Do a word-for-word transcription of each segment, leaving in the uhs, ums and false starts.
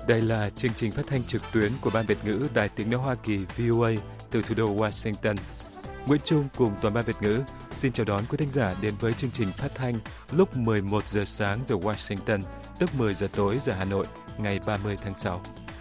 Đây là chương trình phát thanh trực tuyến của Ban Việt ngữ Đài Tiếng nói Hoa Kỳ vê o a từ thủ đô Washington. Nguyễn Trung cùng toàn ban Việt ngữ xin chào đón quý thính giả đến với chương trình phát thanh lúc mười một giờ sáng giờ Washington, tức mười giờ tối giờ Hà Nội, ngày ba mươi tháng sáu.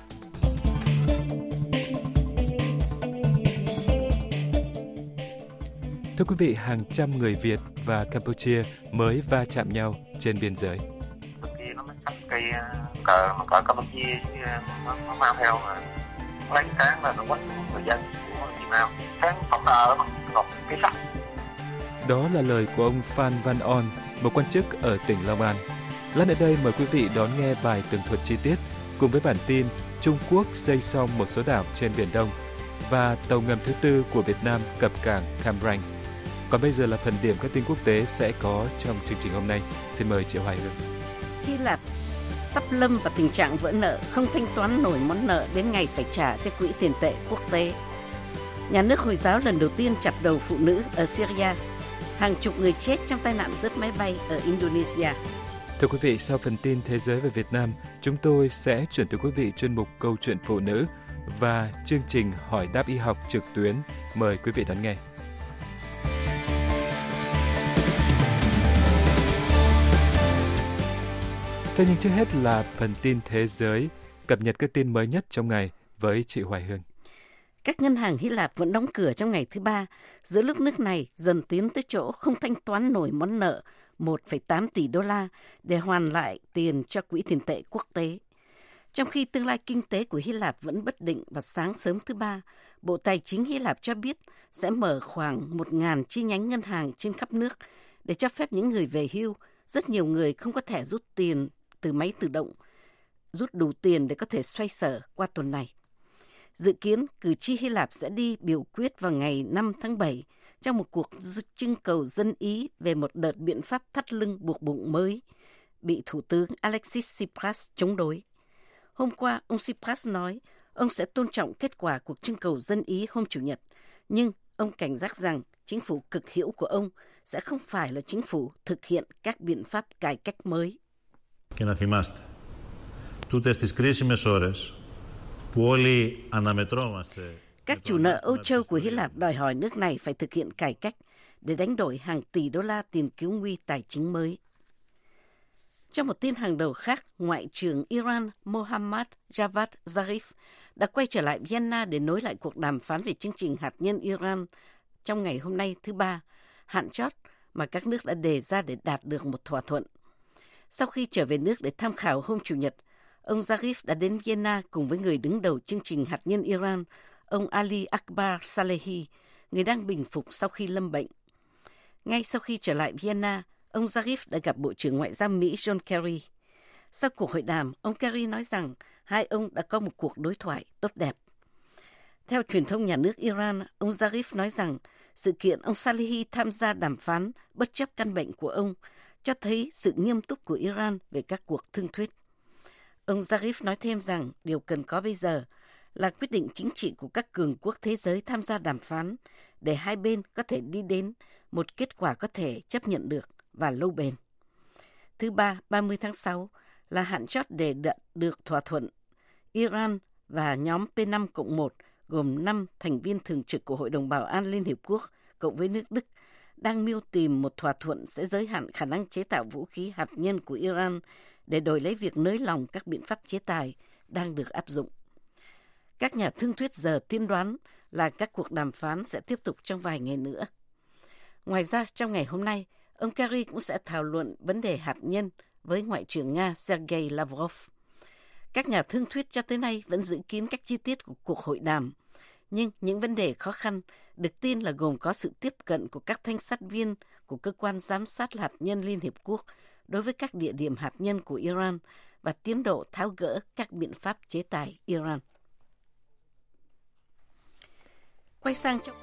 Thưa quý vị, hàng trăm người Việt và Campuchia mới va chạm nhau trên biên giới. Nó mới cắm cây cờ, nó cờ Campuchia nó, nó mang theo mà lấy cán là nó quánh người dân của Việt Nam. Cán phóng tờ nó ngọc cái sắt. Đó là lời của ông Phan Văn On, một quan chức ở tỉnh Long An. Lát nữa đây mời quý vị đón nghe bài tường thuật chi tiết cùng với bản tin Trung Quốc xây xong một số đảo trên Biển Đông và tàu ngầm thứ tư của Việt Nam cập cảng Cam Ranh. Còn bây giờ là phần điểm các tin quốc tế sẽ có trong chương trình hôm nay. Xin mời chị Hoài Hương. Hy Lạp sắp lâm vào tình trạng vỡ nợ, không thanh toán nổi món nợ đến ngày phải trả cho quỹ tiền tệ quốc tế. Nhà nước Hồi giáo lần đầu tiên chặt đầu phụ nữ ở Syria. Hàng chục người chết trong tai nạn rớt máy bay ở Indonesia. Thưa quý vị, sau phần tin thế giới về Việt Nam, chúng tôi sẽ chuyển tới quý vị chuyên mục Câu chuyện phụ nữ và chương trình Hỏi đáp y học trực tuyến. Mời quý vị đón nghe. Thế nhưng trước hết là phần tin thế giới, cập nhật các tin mới nhất trong ngày với chị Hoài Hương. Các ngân hàng Hy Lạp vẫn đóng cửa trong ngày thứ ba, giữa lúc nước này dần tiến tới chỗ không thanh toán nổi món nợ một phẩy tám tỷ đô la để hoàn lại tiền cho quỹ tiền tệ quốc tế. Trong khi tương lai kinh tế của Hy Lạp vẫn bất định, vào sáng sớm thứ ba, Bộ Tài chính Hy Lạp cho biết sẽ mở khoảng một nghìn chi nhánh ngân hàng trên khắp nước để cho phép những người về hưu. Rất nhiều người không có thẻ rút tiền từ máy tự động, rút đủ tiền để có thể xoay sở qua tuần này. Dự kiến, cử tri Hy Lạp sẽ đi biểu quyết vào ngày năm tháng bảy trong một cuộc trưng cầu dân Ý về một đợt biện pháp thắt lưng buộc bụng mới, bị Thủ tướng Alexis Tsipras chống đối. Hôm qua, ông Tsipras nói ông sẽ tôn trọng kết quả cuộc trưng cầu dân Ý hôm Chủ nhật, nhưng ông cảnh giác rằng chính phủ cực hữu của ông sẽ không phải là chính phủ thực hiện các biện pháp cải cách mới. Και να θυμάστε, τούτες τις κρίσιμες ώρες που όλοι αναμετρώμαστε. Các chủ nợ Âu Châu của Hy Lạp đòi hỏi nước này phải thực hiện cải cách để đánh đổi hàng tỷ đô la tiền cứu nguy tài chính mới. Trong một tin hàng đầu khác, Ngoại trưởng Iran Mohammad Javad Zarif đã quay trở lại Vienna để nối lại cuộc đàm phán về chương trình hạt nhân Iran trong ngày hôm nay thứ ba, hạn chót mà các nước đã đề ra để đạt được một thỏa thuận. Sau khi trở về nước để tham khảo hôm Chủ nhật, ông Zarif đã đến Vienna cùng với người đứng đầu chương trình hạt nhân Iran, ông Ali Akbar Salehi, người đang bình phục sau khi lâm bệnh. Ngay sau khi trở lại Vienna, ông Zarif đã gặp Bộ trưởng Ngoại giao Mỹ John Kerry. Sau cuộc hội đàm, ông Kerry nói rằng hai ông đã có một cuộc đối thoại tốt đẹp. Theo truyền thông nhà nước Iran, ông Zarif nói rằng sự kiện ông Salehi tham gia đàm phán bất chấp căn bệnh của ông cho thấy sự nghiêm túc của Iran về các cuộc thương thuyết. Ông Zarif nói thêm rằng điều cần có bây giờ là quyết định chính trị của các cường quốc thế giới tham gia đàm phán để hai bên có thể đi đến một kết quả có thể chấp nhận được và lâu bền. Thứ ba, ba mươi tháng sáu là hạn chót để đạt được thỏa thuận. Iran và nhóm P năm cộng một gồm năm thành viên thường trực của Hội đồng Bảo an Liên Hiệp Quốc cộng với nước Đức đang mưu tìm một thỏa thuận sẽ giới hạn khả năng chế tạo vũ khí hạt nhân của Iran để đổi lấy việc nới lỏng các biện pháp chế tài đang được áp dụng. Các nhà thương thuyết giờ tiên đoán là các cuộc đàm phán sẽ tiếp tục trong vài ngày nữa. Ngoài ra, trong ngày hôm nay, ông Kerry cũng sẽ thảo luận vấn đề hạt nhân với Ngoại trưởng Nga Sergei Lavrov. Các nhà thương thuyết cho tới nay vẫn dự kiến các chi tiết của cuộc hội đàm, nhưng những vấn đề khó khăn được tin là gồm có sự tiếp cận của các thanh sát viên của Cơ quan Giám sát Hạt nhân Liên Hiệp Quốc đối với các địa điểm hạt nhân của Iran và tiến độ tháo gỡ các biện pháp chế tài Iran. Quay sang trong...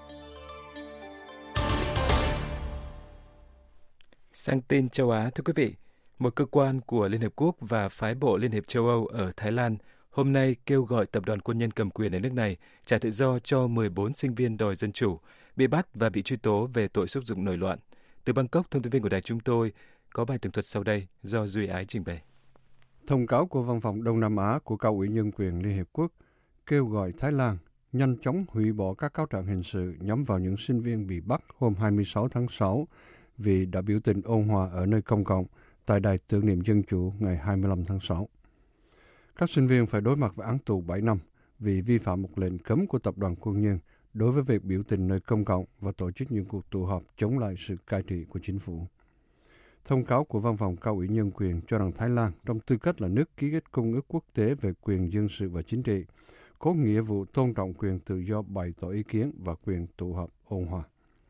Sang tin châu Á, thưa quý vị, một cơ quan của Liên Hợp Quốc và phái bộ Liên hiệp châu Âu ở Thái Lan hôm nay kêu gọi tập đoàn quân nhân cầm quyền ở nước này trả tự do cho mười bốn sinh viên đòi dân chủ, bị bắt và bị truy tố về tội xúi giục nổi loạn. Từ Bangkok, thông tin viên của đài chúng tôi có bài tường thuật sau đây do Duy Ái trình bày. Thông cáo của Văn phòng Đông Nam Á của Cao ủy Nhân quyền Liên Hiệp Quốc kêu gọi Thái Lan nhanh chóng hủy bỏ các cáo trạng hình sự nhắm vào những sinh viên bị bắt hôm hai mươi sáu tháng sáu vì đã biểu tình ôn hòa ở nơi công cộng tại Đài tưởng niệm Dân chủ ngày hai mươi lăm tháng sáu. Các sinh viên phải đối mặt với án tù bảy năm vì vi phạm một lệnh cấm của tập đoàn quân nhân đối với việc biểu tình nơi công cộng và tổ chức những cuộc tụ họp chống lại sự cai trị của chính phủ. Thông cáo của Văn phòng Cao ủy Nhân quyền cho rằng Thái Lan, trong tư cách là nước ký kết Công ước Quốc tế về quyền dân sự và chính trị, có nghĩa vụ tôn trọng quyền tự do bày tỏ ý kiến và quyền tụ họp ôn hòa.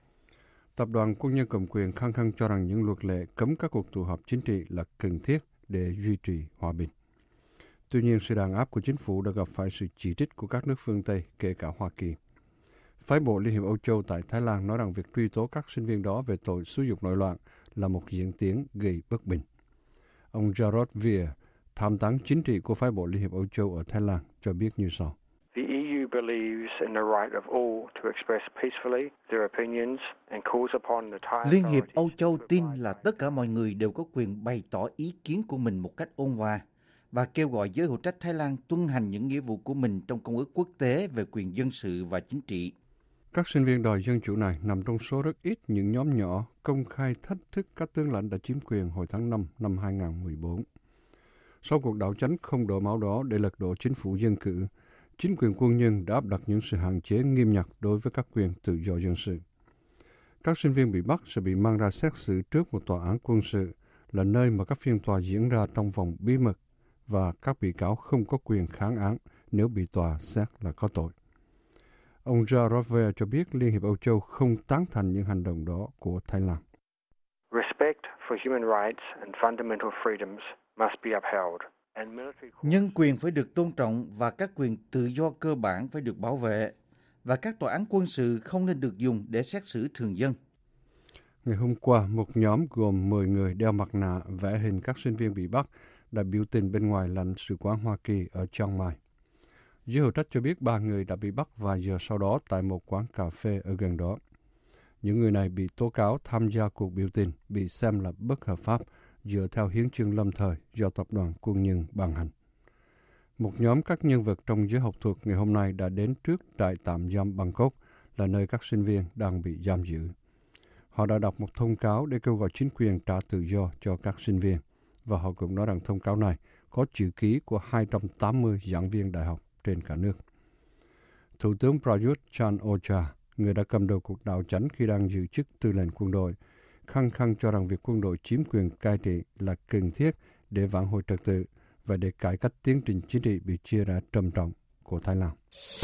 Tập đoàn quân nhân cầm quyền khăng khăng cho rằng những luật lệ cấm các cuộc tụ họp chính trị là cần thiết để duy trì hòa bình. Tuy nhiên, sự đàn áp của chính phủ đã gặp phải sự chỉ trích của các nước phương Tây, kể cả Hoa Kỳ. Phái bộ Liên hiệp Âu Châu tại Thái Lan nói rằng việc truy tố các sinh viên đó về tội xúi giục nội loạn là một diễn tiến gây bất bình. Ông Jarrod Veer, tham tán chính trị của phái bộ Liên hiệp Âu Châu ở Thái Lan, cho biết như sau. The E U believes in the right of all to express peacefully their opinions and calls upon the Thai Liên hiệp Âu Châu tin là tất cả mọi người đều có quyền bày tỏ ý kiến của mình một cách ôn hòa và kêu gọi giới hữu trách Thái Lan tuân hành những nghĩa vụ của mình trong Công ước Quốc tế về quyền dân sự và chính trị. Các sinh viên đòi dân chủ này nằm trong số rất ít những nhóm nhỏ công khai thách thức các tướng lãnh đã chiếm quyền hồi tháng năm năm hai nghìn không trăm mười bốn. Sau cuộc đảo chánh không đổ máu đó để lật đổ chính phủ dân cử, chính quyền quân nhân đã áp đặt những sự hạn chế nghiêm ngặt đối với các quyền tự do dân sự. Các sinh viên bị bắt sẽ bị mang ra xét xử trước một tòa án quân sự, là nơi mà các phiên tòa diễn ra trong vòng bí mật và các bị cáo không có quyền kháng án nếu bị tòa xét là có tội. Ông Jarrod Veer cho biết Liên hiệp Âu Châu không tán thành những hành động đó của Thái Lan. Respect for human rights and fundamental freedoms must be upheld. Nhân quyền phải được tôn trọng và các quyền tự do cơ bản phải được bảo vệ, và các tòa án quân sự không nên được dùng để xét xử thường dân. Ngày hôm qua, một nhóm gồm mười người đeo mặt nạ vẽ hình các sinh viên bị bắt đã biểu tình bên ngoài lãnh sự quán Hoa Kỳ ở Chiang Mai. Giới hữu trách cho biết ba người đã bị bắt vài giờ sau đó tại một quán cà phê ở gần đó. Những người này bị tố cáo tham gia cuộc biểu tình bị xem là bất hợp pháp dựa theo hiến chương lâm thời do tập đoàn quân nhân ban hành. Một nhóm các nhân vật trong giới học thuật ngày hôm nay đã đến trước trại tạm giam Bangkok, là nơi các sinh viên đang bị giam giữ. Họ đã đọc một thông cáo để kêu gọi chính quyền trả tự do cho các sinh viên, và họ cũng nói rằng thông cáo này có chữ ký của hai trăm tám mươi giảng viên đại học trên cả nước. Thủ tướng Prayut Chan-o-cha, người đã cầm đầu cuộc đảo chánh khi đang giữ chức tư lệnh quân đội, khăng khăng cho rằng việc quân đội chiếm quyền cai trị là cần thiết để vãn hồi trật tự và để cải cách tiến trình chính trị bị chia rẽ trầm trọng của Thái Lan.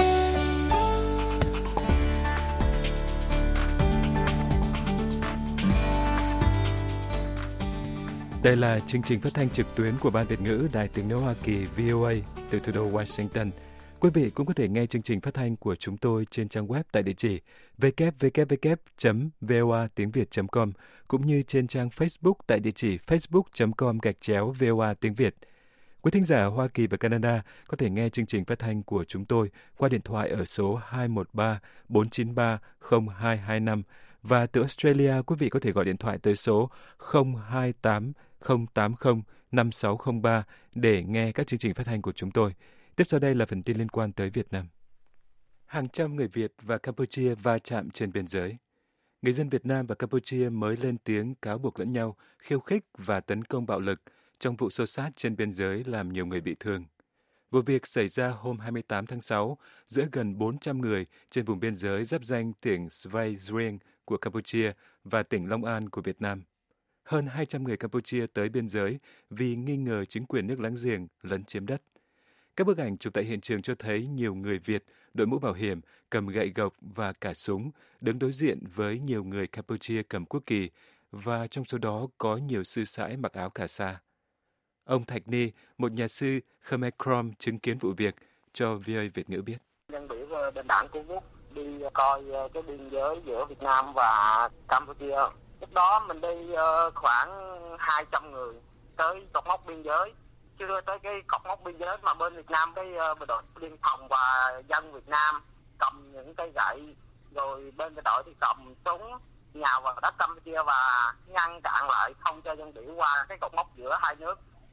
Đây là chương trình phát thanh trực tuyến của Ban Việt ngữ Đài Tiếng nói Hoa Kỳ vê o a từ thủ đô Washington. Quý vị cũng có thể nghe chương trình phát thanh của chúng tôi trên trang web tại địa chỉ w w w chấm voa tiếng việt chấm com cũng như trên trang Facebook tại địa chỉ facebook chấm com gạch chéo voa tiếng Việt. Quý thính giả Hoa Kỳ và Canada có thể nghe chương trình phát thanh của chúng tôi qua điện thoại ở số hai một ba bốn chín ba không hai hai năm, và từ Australia quý vị có thể gọi điện thoại tới số không hai tám không tám không năm sáu không ba để nghe các chương trình phát thanh của chúng tôi. Tiếp sau đây là phần tin liên quan tới Việt Nam. Hàng trăm người Việt và Campuchia va chạm trên biên giới. Người dân Việt Nam và Campuchia mới lên tiếng cáo buộc lẫn nhau khiêu khích và tấn công bạo lực trong vụ xô xát trên biên giới làm nhiều người bị thương. Vụ việc xảy ra hôm hai mươi tám tháng sáu giữa gần bốn trăm người trên vùng biên giới giáp ranh tỉnh Svay Rieng của Campuchia và tỉnh Long An của Việt Nam. Hơn hai trăm người Campuchia tới biên giới vì nghi ngờ chính quyền nước láng giềng lấn chiếm đất. Các bức ảnh chụp tại hiện trường cho thấy nhiều người Việt đội mũ bảo hiểm, cầm gậy gộc và cả súng, đứng đối diện với nhiều người Campuchia cầm quốc kỳ, và trong số đó có nhiều sư sãi mặc áo cà sa. Ông Thạch Ni, một nhà sư Khmer Krom chứng kiến vụ việc, cho vê o a Việt ngữ biết. Nhân biểu bên đảng Trung Quốc đi coi cái biên giới giữa Việt Nam và Campuchia. Lúc đó mình đi khoảng hai trăm người tới cột mốc biên giới. Chưa tới cái cột mốc biên giới mà bên Việt Nam, cái bộ đội biên phòng và dân Việt Nam cầm những cây gậy, rồi bên bộ đội thì cầm súng nhào vào đất Campuchia và ngăn cản lại không cho dân biểu qua cái cột mốc giữa hai nước.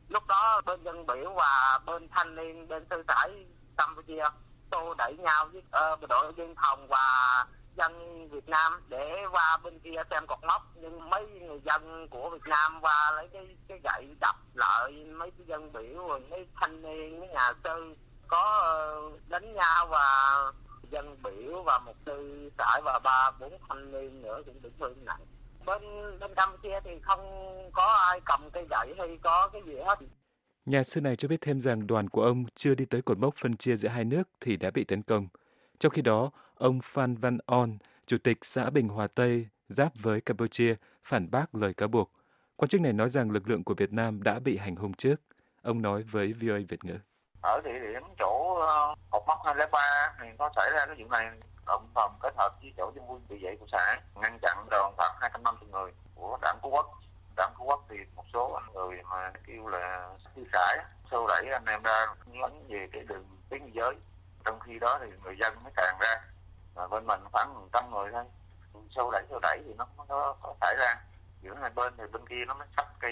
Lúc đó bên dân biểu và bên thanh niên bên sư sãi Campuchia xô đẩy nhau với uh, đội biên phòng và dân Việt Nam để qua bên kia xem cột mốc, nhưng mấy người dân của Việt Nam qua lấy cái cái gậy đập lại mấy cái dân biểu, rồi mấy thanh niên mấy nhà sư có uh, đánh nhau, và dân biểu và một sư sãi và ba bốn thanh niên nữa cũng bị thương nặng. Bên bên Campuchia thì không có ai cầm cây gậy hay có cái gì hết. Nhà sư này cho biết thêm rằng đoàn của ông chưa đi tới cột mốc phân chia giữa hai nước thì đã bị tấn công. Trong khi đó, ông Phan Văn On, chủ tịch xã Bình Hòa Tây giáp với Campuchia, phản bác lời cáo buộc. Quan chức này nói rằng lực lượng của Việt Nam đã bị hành hung trước. Ông nói với vê o a Việt ngữ. Ở địa điểm chỗ cột mốc hai không ba thì có xảy ra cái vụ này, động phòng kết hợp với chỗ dân quân tự vệ của xã ngăn chặn đoàn khoảng hai trăm năm mươi người của đảng Cứu Quốc. Đảng Cứu Quốc thì một số người mà kêu là sư sãi xô đẩy anh em ra lấn về cái đường tuyến biên giới. Trong khi đó thì người dân mới tràn ra, và bên mình khoảng một trăm người thôi. Xô đẩy xô đẩy thì nó có, có xảy ra giữa hai bên, thì bên kia nó mới sắp cây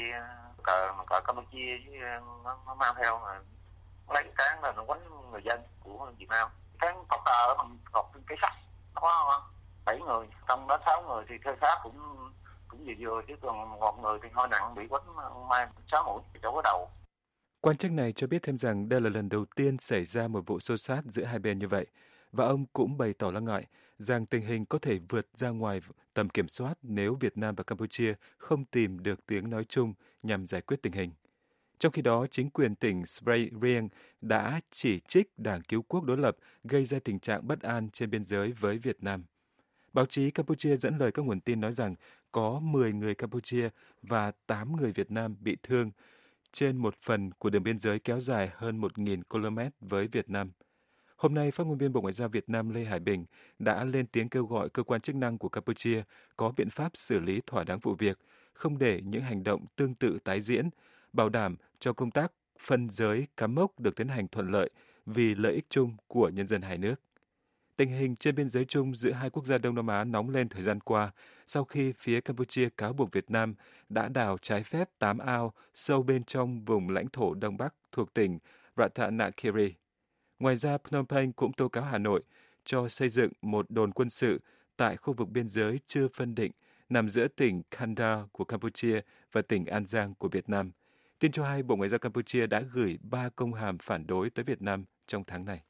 cờ cờ Campuchia với nó, nó mang theo mà lấy cái cán là nó quánh người dân của Việt Nam. Cán cọc cờ bằng cọc cái sắt nó có bảy người, trong đó sáu người thì theo sát cũng cũng vừa vừa, chứ còn một người thì hơi nặng, bị quánh mai sáu mũi chỗ cái đầu. Quan chức này cho biết thêm rằng đây là lần đầu tiên xảy ra một vụ xô xát giữa hai bên như vậy, và ông cũng bày tỏ lo ngại rằng tình hình có thể vượt ra ngoài tầm kiểm soát nếu Việt Nam và Campuchia không tìm được tiếng nói chung nhằm giải quyết tình hình. Trong khi đó, chính quyền tỉnh Svay Rieng đã chỉ trích Đảng Cứu Quốc đối lập gây ra tình trạng bất an trên biên giới với Việt Nam. Báo chí Campuchia dẫn lời các nguồn tin nói rằng có mười người Campuchia và tám người Việt Nam bị thương trên một phần của đường biên giới kéo dài hơn một nghìn ki lô mét với Việt Nam. Hôm nay, phát ngôn viên Bộ Ngoại giao Việt Nam Lê Hải Bình đã lên tiếng kêu gọi cơ quan chức năng của Campuchia có biện pháp xử lý thỏa đáng vụ việc, không để những hành động tương tự tái diễn, bảo đảm cho công tác phân giới cắm mốc được tiến hành thuận lợi vì lợi ích chung của nhân dân hai nước. Tình hình trên biên giới chung giữa hai quốc gia Đông Nam Á nóng lên thời gian qua sau khi phía Campuchia cáo buộc Việt Nam đã đào trái phép tám ao sâu bên trong vùng lãnh thổ Đông Bắc thuộc tỉnh Ratanakiri. Ngoài ra, Phnom Penh cũng tố cáo Hà Nội cho xây dựng một đồn quân sự tại khu vực biên giới chưa phân định nằm giữa tỉnh Kanda của Campuchia và tỉnh An Giang của Việt Nam. Tin cho hay Bộ Ngoại giao Campuchia đã gửi ba công hàm phản đối tới Việt Nam trong tháng này.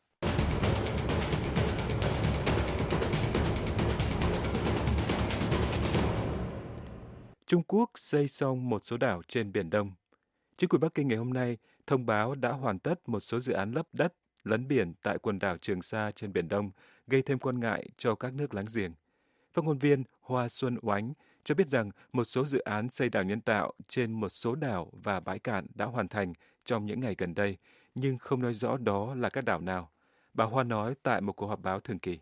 Trung Quốc xây xong một số đảo trên Biển Đông. Chính quyền Bắc Kinh ngày hôm nay thông báo đã hoàn tất một số dự án lấp đất, lấn biển tại quần đảo Trường Sa trên Biển Đông, gây thêm quan ngại cho các nước láng giềng. Phát ngôn viên Hoa Xuân Oánh cho biết rằng một số dự án xây đảo nhân tạo trên một số đảo và bãi cạn đã hoàn thành trong những ngày gần đây, nhưng không nói rõ đó là các đảo nào. Bà Hoa nói tại một cuộc họp báo thường kỳ.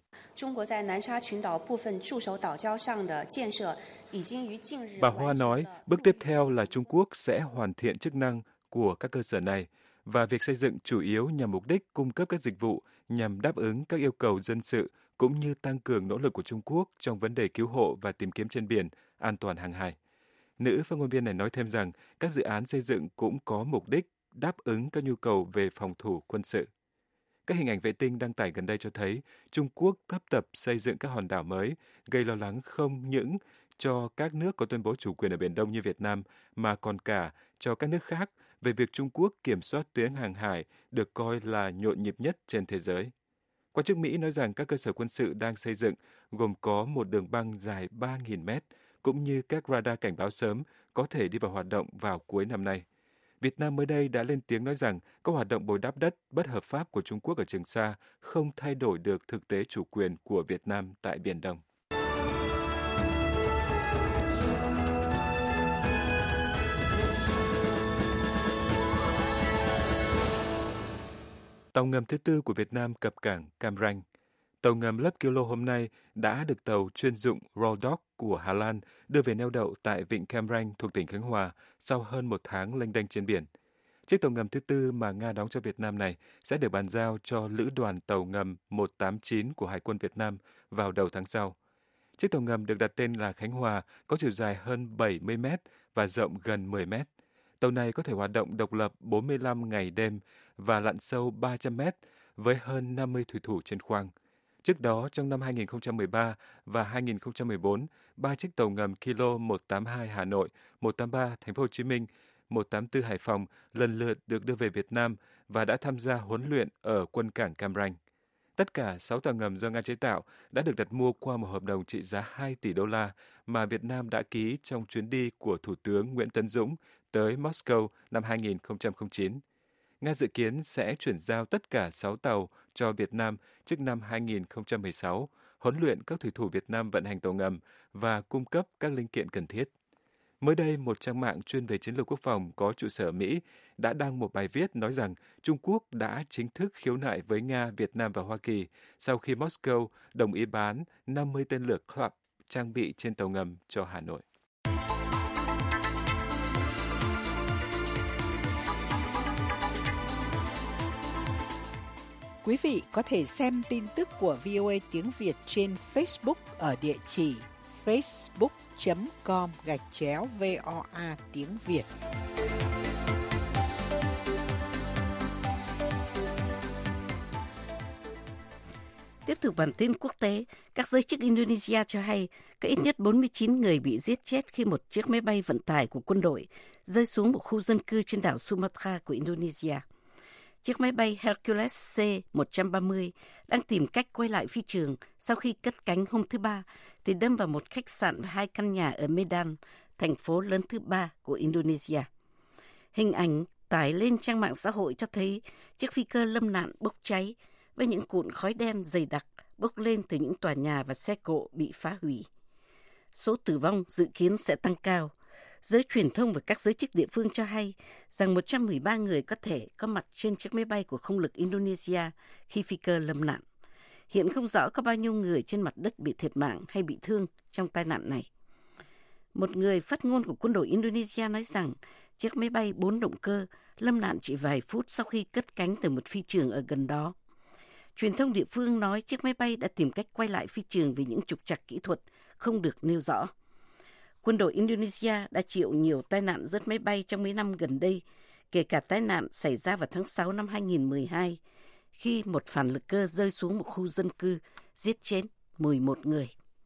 Bà Hoa nói bước tiếp theo là Trung Quốc sẽ hoàn thiện chức năng của các cơ sở này, và việc xây dựng chủ yếu nhằm mục đích cung cấp các dịch vụ nhằm đáp ứng các yêu cầu dân sự cũng như tăng cường nỗ lực của Trung Quốc trong vấn đề cứu hộ và tìm kiếm trên biển, an toàn hàng hải. Nữ phát ngôn viên này nói thêm rằng các dự án xây dựng cũng có mục đích đáp ứng các nhu cầu về phòng thủ quân sự. Các hình ảnh vệ tinh đăng tải gần đây cho thấy Trung Quốc cấp tập xây dựng các hòn đảo mới, gây lo lắng không những cho các nước có tuyên bố chủ quyền ở Biển Đông như Việt Nam, mà còn cả cho các nước khác về việc Trung Quốc kiểm soát tuyến hàng hải được coi là nhộn nhịp nhất trên thế giới. Quan chức Mỹ nói rằng các cơ sở quân sự đang xây dựng gồm có một đường băng dài ba nghìn mét, cũng như các radar cảnh báo sớm có thể đi vào hoạt động vào cuối năm nay. Việt Nam mới đây đã lên tiếng nói rằng các hoạt động bồi đắp đất bất hợp pháp của Trung Quốc ở Trường Sa không thay đổi được thực tế chủ quyền của Việt Nam tại Biển Đông. Tàu ngầm thứ tư của Việt Nam cập cảng Cam Ranh. Tàu ngầm lấp Kilo hôm nay đã được tàu chuyên dụng Royal Dock của Hà Lan đưa về neo đậu tại vịnh Cam Ranh thuộc tỉnh Khánh Hòa sau hơn một tháng lênh đênh trên biển. Chiếc tàu ngầm thứ tư mà Nga đóng cho Việt Nam này sẽ được bàn giao cho Lữ đoàn tàu ngầm một tám chín của Hải quân Việt Nam vào đầu tháng sau. Chiếc tàu ngầm được đặt tên là Khánh Hòa có chiều dài hơn bảy mươi mét và rộng gần mười mét. tàu này có thể hoạt động độc lập bốn mươi lăm ngày đêm và lặn sâu ba trăm mét với hơn năm mươi thủy thủ trên khoang. Trước đó, trong năm hai nghìn không trăm mười ba và hai nghìn không trăm mười bốn, ba chiếc tàu ngầm Kilo một tám hai Hà Nội, một tám ba Thành phố Hồ Chí Minh, một tám tư Hải Phòng lần lượt được đưa về Việt Nam và đã tham gia huấn luyện ở quân cảng Cam Ranh. Tất cả sáu tàu ngầm do Nga chế tạo đã được đặt mua qua một hợp đồng trị giá hai tỷ đô la mà Việt Nam đã ký trong chuyến đi của Thủ tướng Nguyễn Tấn Dũng tới Moscow năm hai nghìn không trăm lẻ chín. Nga dự kiến sẽ chuyển giao tất cả sáu tàu cho Việt Nam trước năm hai nghìn không trăm mười sáu, huấn luyện các thủy thủ Việt Nam vận hành tàu ngầm và cung cấp các linh kiện cần thiết. Mới đây, một trang mạng chuyên về chiến lược quốc phòng có trụ sở ở Mỹ đã đăng một bài viết nói rằng Trung Quốc đã chính thức khiếu nại với Nga, Việt Nam và Hoa Kỳ sau khi Moscow đồng ý bán năm mươi tên lửa Club trang bị trên tàu ngầm cho Hà Nội. Quý vị có thể xem tin tức của vê o a tiếng Việt trên Facebook ở địa chỉ facebook.com gạch chéo VOA tiếng Việt. Tiếp tục bản tin quốc tế, các giới chức Indonesia cho hay có ít nhất bốn mươi chín người bị giết chết khi một chiếc máy bay vận tải của quân đội rơi xuống một khu dân cư trên đảo Sumatra của Indonesia. Chiếc máy bay Hercules C một ba không đang tìm cách quay lại phi trường sau khi cất cánh hôm thứ Ba thì đâm vào một khách sạn và hai căn nhà ở Medan, thành phố lớn thứ ba của Indonesia. Hình ảnh tải lên trang mạng xã hội cho thấy chiếc phi cơ lâm nạn bốc cháy với những cuộn khói đen dày đặc bốc lên từ những tòa nhà và xe cộ bị phá hủy. Số tử vong dự kiến sẽ tăng cao. Giới truyền thông và các giới chức địa phương cho hay rằng một trăm mười ba người có thể có mặt trên chiếc máy bay của không lực Indonesia khi phi cơ lâm nạn. Hiện không rõ có bao nhiêu người trên mặt đất bị thiệt mạng hay bị thương trong tai nạn này. Một người phát ngôn của quân đội Indonesia nói rằng chiếc máy bay bốn động cơ lâm nạn chỉ vài phút sau khi cất cánh từ một phi trường ở gần đó. Truyền thông địa phương nói chiếc máy bay đã tìm cách quay lại phi trường vì những trục trặc kỹ thuật không được nêu rõ. Quân đội Indonesia đã chịu nhiều tai nạn rớt máy bay trong mấy năm gần đây, kể cả tai nạn xảy ra vào tháng sáu năm hai nghìn không trăm mười hai, khi một phản lực cơ rơi xuống một khu dân cư, giết chết mười một người.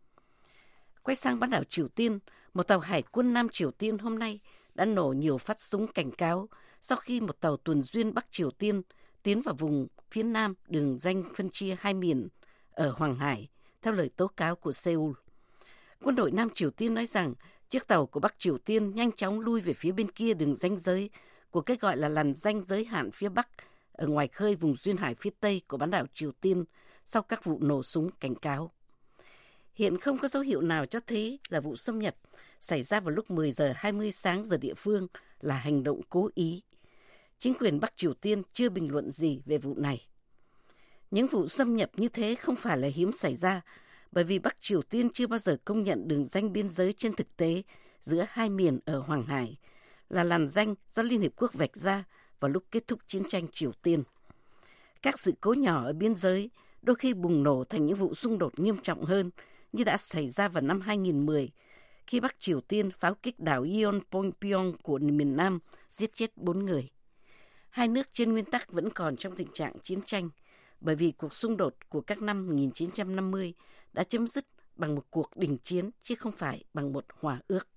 Quay sang bán đảo Triều Tiên, một tàu hải quân Nam Triều Tiên hôm nay đã nổ nhiều phát súng cảnh cáo sau khi một tàu tuần duyên Bắc Triều Tiên tiến vào vùng phía nam đường ranh phân chia hai miền ở Hoàng Hải, theo lời tố cáo của Seoul. Quân đội Nam Triều Tiên nói rằng chiếc tàu của Bắc Triều Tiên nhanh chóng lui về phía bên kia đường ranh giới của cái gọi là làn ranh giới hạn phía Bắc ở ngoài khơi vùng duyên hải phía Tây của bán đảo Triều Tiên sau các vụ nổ súng cảnh cáo. Hiện không có dấu hiệu nào cho thấy là vụ xâm nhập xảy ra vào lúc mười giờ hai mươi sáng giờ địa phương là hành động cố ý. Chính quyền Bắc Triều Tiên chưa bình luận gì về vụ này. Những vụ xâm nhập như thế không phải là hiếm xảy ra, bởi vì Bắc Triều Tiên chưa bao giờ công nhận đường ranh biên giới trên thực tế giữa hai miền ở Hoàng Hải, là làn ranh do Liên Hiệp Quốc vạch ra vào lúc kết thúc chiến tranh Triều Tiên. Các sự cố nhỏ ở biên giới đôi khi bùng nổ thành những vụ xung đột nghiêm trọng hơn, như đã xảy ra vào năm hai nghìn không trăm mười, khi Bắc Triều Tiên pháo kích đảo Yeonpyeong của miền Nam, giết chết bốn người. Hai nước trên nguyên tắc vẫn còn trong tình trạng chiến tranh, bởi vì cuộc xung đột của các năm một nghìn chín trăm năm mươi đã chấm dứt bằng một cuộc đình chiến chứ không phải bằng một hòa ước.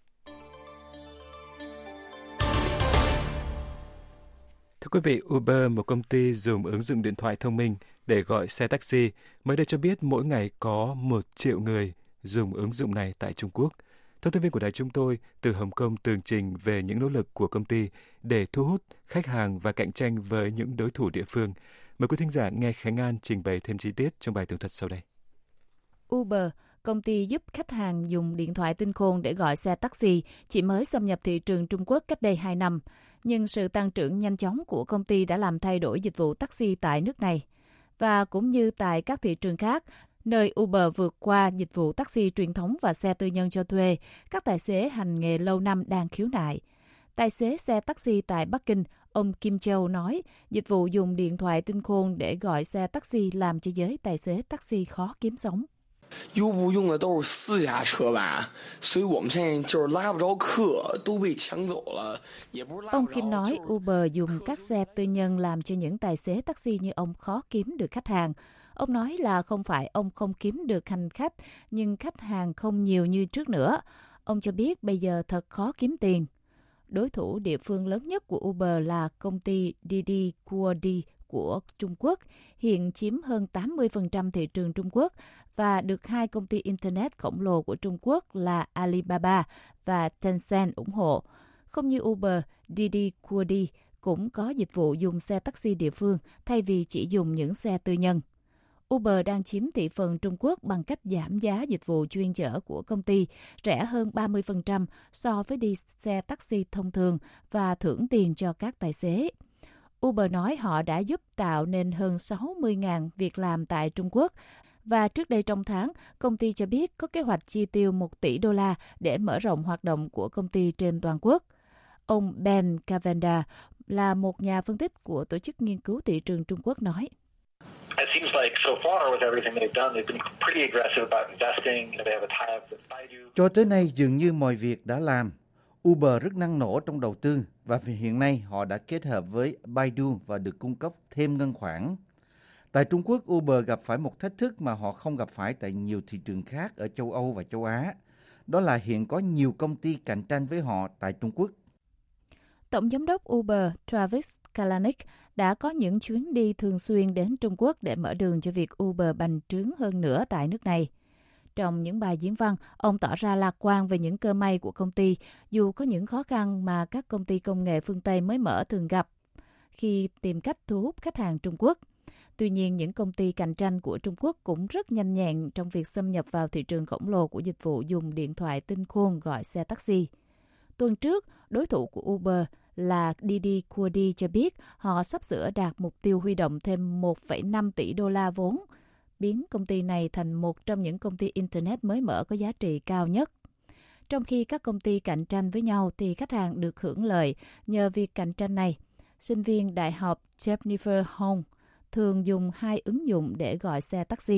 Thưa quý vị, Uber, một công ty dùng ứng dụng điện thoại thông minh để gọi xe taxi, mới đây cho biết mỗi ngày có một triệu người dùng ứng dụng này tại Trung Quốc. Thông tin viên của đài chúng tôi từ Hồng Kông tường trình về những nỗ lực của công ty để thu hút khách hàng và cạnh tranh với những đối thủ địa phương. Mời quý thính giả nghe Khánh An trình bày thêm chi tiết trong bài tường thuật sau đây. Uber, công ty giúp khách hàng dùng điện thoại tinh khôn để gọi xe taxi, chỉ mới xâm nhập thị trường Trung Quốc cách đây hai năm. Nhưng sự tăng trưởng nhanh chóng của công ty đã làm thay đổi dịch vụ taxi tại nước này. Và cũng như tại các thị trường khác, nơi Uber vượt qua dịch vụ taxi truyền thống và xe tư nhân cho thuê, các tài xế hành nghề lâu năm đang khiếu nại. Tài xế xe taxi tại Bắc Kinh, ông Kim Châu nói, dịch vụ dùng điện thoại tinh khôn để gọi xe taxi làm cho giới tài xế taxi khó kiếm sống. 优步用的都是私家车吧，所以我们现在就是拉不着客，都被抢走了，也不是拉不着。 Ông Kim nói Uber dùng các xe tư nhân làm cho những tài xế taxi như ông khó kiếm được khách hàng. Ông nói là không phải ông không kiếm được hành khách, nhưng khách hàng không nhiều như trước nữa. Ông cho biết bây giờ thật khó kiếm tiền. Đối thủ địa phương lớn nhất của Uber là công ty Didi Kuodi của Trung Quốc, hiện chiếm hơn tám mươi phần trăm thị trường Trung Quốc và được hai công ty Internet khổng lồ của Trung Quốc là Alibaba và Tencent ủng hộ. Không như Uber, Didi Kuodi cũng có dịch vụ dùng xe taxi địa phương thay vì chỉ dùng những xe tư nhân. Uber đang chiếm thị phần Trung Quốc bằng cách giảm giá dịch vụ chuyên chở của công ty, rẻ hơn ba mươi phần trăm so với đi xe taxi thông thường và thưởng tiền cho các tài xế. Uber nói họ đã giúp tạo nên hơn sáu mươi nghìn việc làm tại Trung Quốc. Và trước đây trong tháng, công ty cho biết có kế hoạch chi tiêu một tỷ đô la để mở rộng hoạt động của công ty trên toàn quốc. Ông Ben Cavenda là một nhà phân tích của Tổ chức Nghiên cứu Thị trường Trung Quốc nói. Cho tới nay dường như mọi việc đã làm. Uber rất năng nổ trong đầu tư và hiện nay họ đã kết hợp với Baidu và được cung cấp thêm ngân khoản. Tại Trung Quốc, Uber gặp phải một thách thức mà họ không gặp phải tại nhiều thị trường khác ở châu Âu và châu Á. Đó là hiện có nhiều công ty cạnh tranh với họ tại Trung Quốc. Tổng giám đốc Uber Travis Kalanick đã có những chuyến đi thường xuyên đến Trung Quốc để mở đường cho việc Uber bành trướng hơn nữa tại nước này. Trong những bài diễn văn, ông tỏ ra lạc quan về những cơ may của công ty, dù có những khó khăn mà các công ty công nghệ phương Tây mới mở thường gặp khi tìm cách thu hút khách hàng Trung Quốc. Tuy nhiên, những công ty cạnh tranh của Trung Quốc cũng rất nhanh nhẹn trong việc xâm nhập vào thị trường khổng lồ của dịch vụ dùng điện thoại tinh khôn gọi xe taxi. Tuần trước, đối thủ của Uber là Didi Kuodi cho biết họ sắp sửa đạt mục tiêu huy động thêm một phẩy năm tỷ đô la vốn, biến công ty này thành một trong những công ty Internet mới mở có giá trị cao nhất. Trong khi các công ty cạnh tranh với nhau thì khách hàng được hưởng lợi nhờ việc cạnh tranh này. Sinh viên đại học Jennifer Hong thường dùng hai ứng dụng để gọi xe taxi.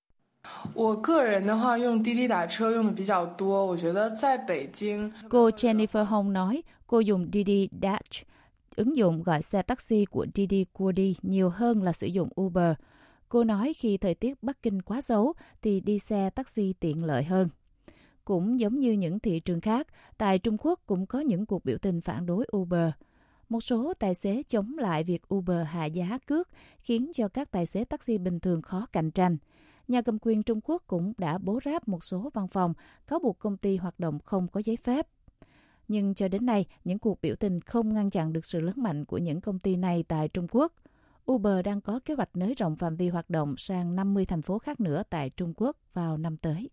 Cô Jennifer Hong nói cô dùng Didi Dash, ứng dụng gọi xe taxi của Didi Kuodi nhiều hơn là sử dụng Uber. Cô nói khi thời tiết Bắc Kinh quá xấu thì đi xe taxi tiện lợi hơn. Cũng giống như những thị trường khác, tại Trung Quốc cũng có những cuộc biểu tình phản đối Uber. Một số tài xế chống lại việc Uber hạ giá cước, khiến cho các tài xế taxi bình thường khó cạnh tranh. Nhà cầm quyền Trung Quốc cũng đã bố ráp một số văn phòng, cáo buộc công ty hoạt động không có giấy phép. Nhưng cho đến nay, những cuộc biểu tình không ngăn chặn được sự lớn mạnh của những công ty này tại Trung Quốc. Uber đang có kế hoạch nới rộng phạm vi hoạt động sang năm mươi thành phố khác nữa tại Trung Quốc vào năm tới.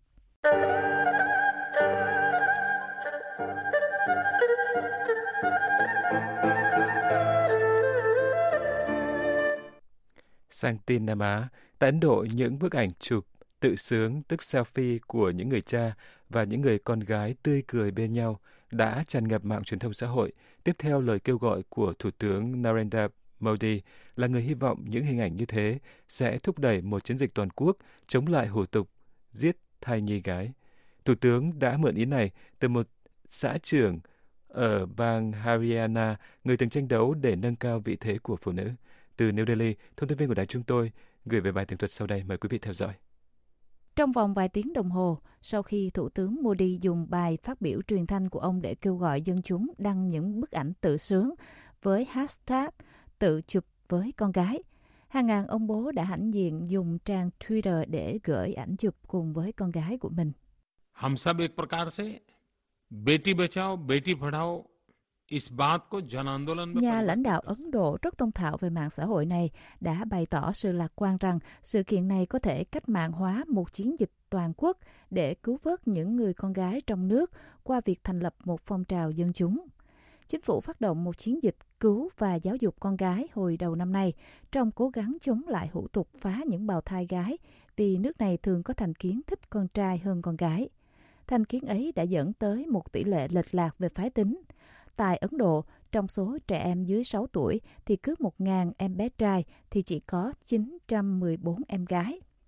Sang tin Nam Á, tại Ấn Độ, những bức ảnh chụp tự sướng tức selfie của những người cha và những người con gái tươi cười bên nhau đã tràn ngập mạng truyền thông xã hội. Tiếp theo lời kêu gọi của Thủ tướng Narendra Modi là người hy vọng những hình ảnh như thế sẽ thúc đẩy một chiến dịch toàn quốc chống lại hủ tục giết thai nhi gái. Thủ tướng đã mượn ý này từ một xã trưởng ở bang Haryana, người từng tranh đấu để nâng cao vị thế của phụ nữ. Từ New Delhi, thông tin viên của đài chúng tôi gửi về bài tường thuật sau đây. Mời quý vị theo dõi. Trong vòng vài tiếng đồng hồ, sau khi Thủ tướng Modi dùng bài phát biểu truyền thanh của ông để kêu gọi dân chúng đăng những bức ảnh tự sướng với hashtag tự chụp với con gái, hàng ngàn ông bố đã hãnh diện dùng trang Twitter để gửi ảnh chụp cùng với con gái của mình. हम सब एक प्रकार से बेटी बचाओ बेटी पढ़ाओ इस बात को जन आंदोलन में. Nhà lãnh đạo Ấn Độ rất thông thạo về mạng xã hội này đã bày tỏ sự lạc quan rằng sự kiện này có thể cách mạng hóa một chiến dịch toàn quốc để cứu vớt những người con gái trong nước qua việc thành lập một phong trào dân chúng. Chính phủ phát động một chiến dịch cứu và giáo dục con gái hồi đầu năm nay trong cố gắng chống lại hủ tục phá những bào thai gái, vì nước này thường có thành kiến thích con trai hơn con gái. Thành kiến ấy đã dẫn tới một tỷ lệ lệch lạc về phái tính. Tại Ấn Độ, trong số trẻ em dưới sáu tuổi thì cứ một nghìn em bé trai thì chỉ có chín trăm mười bốn em gái.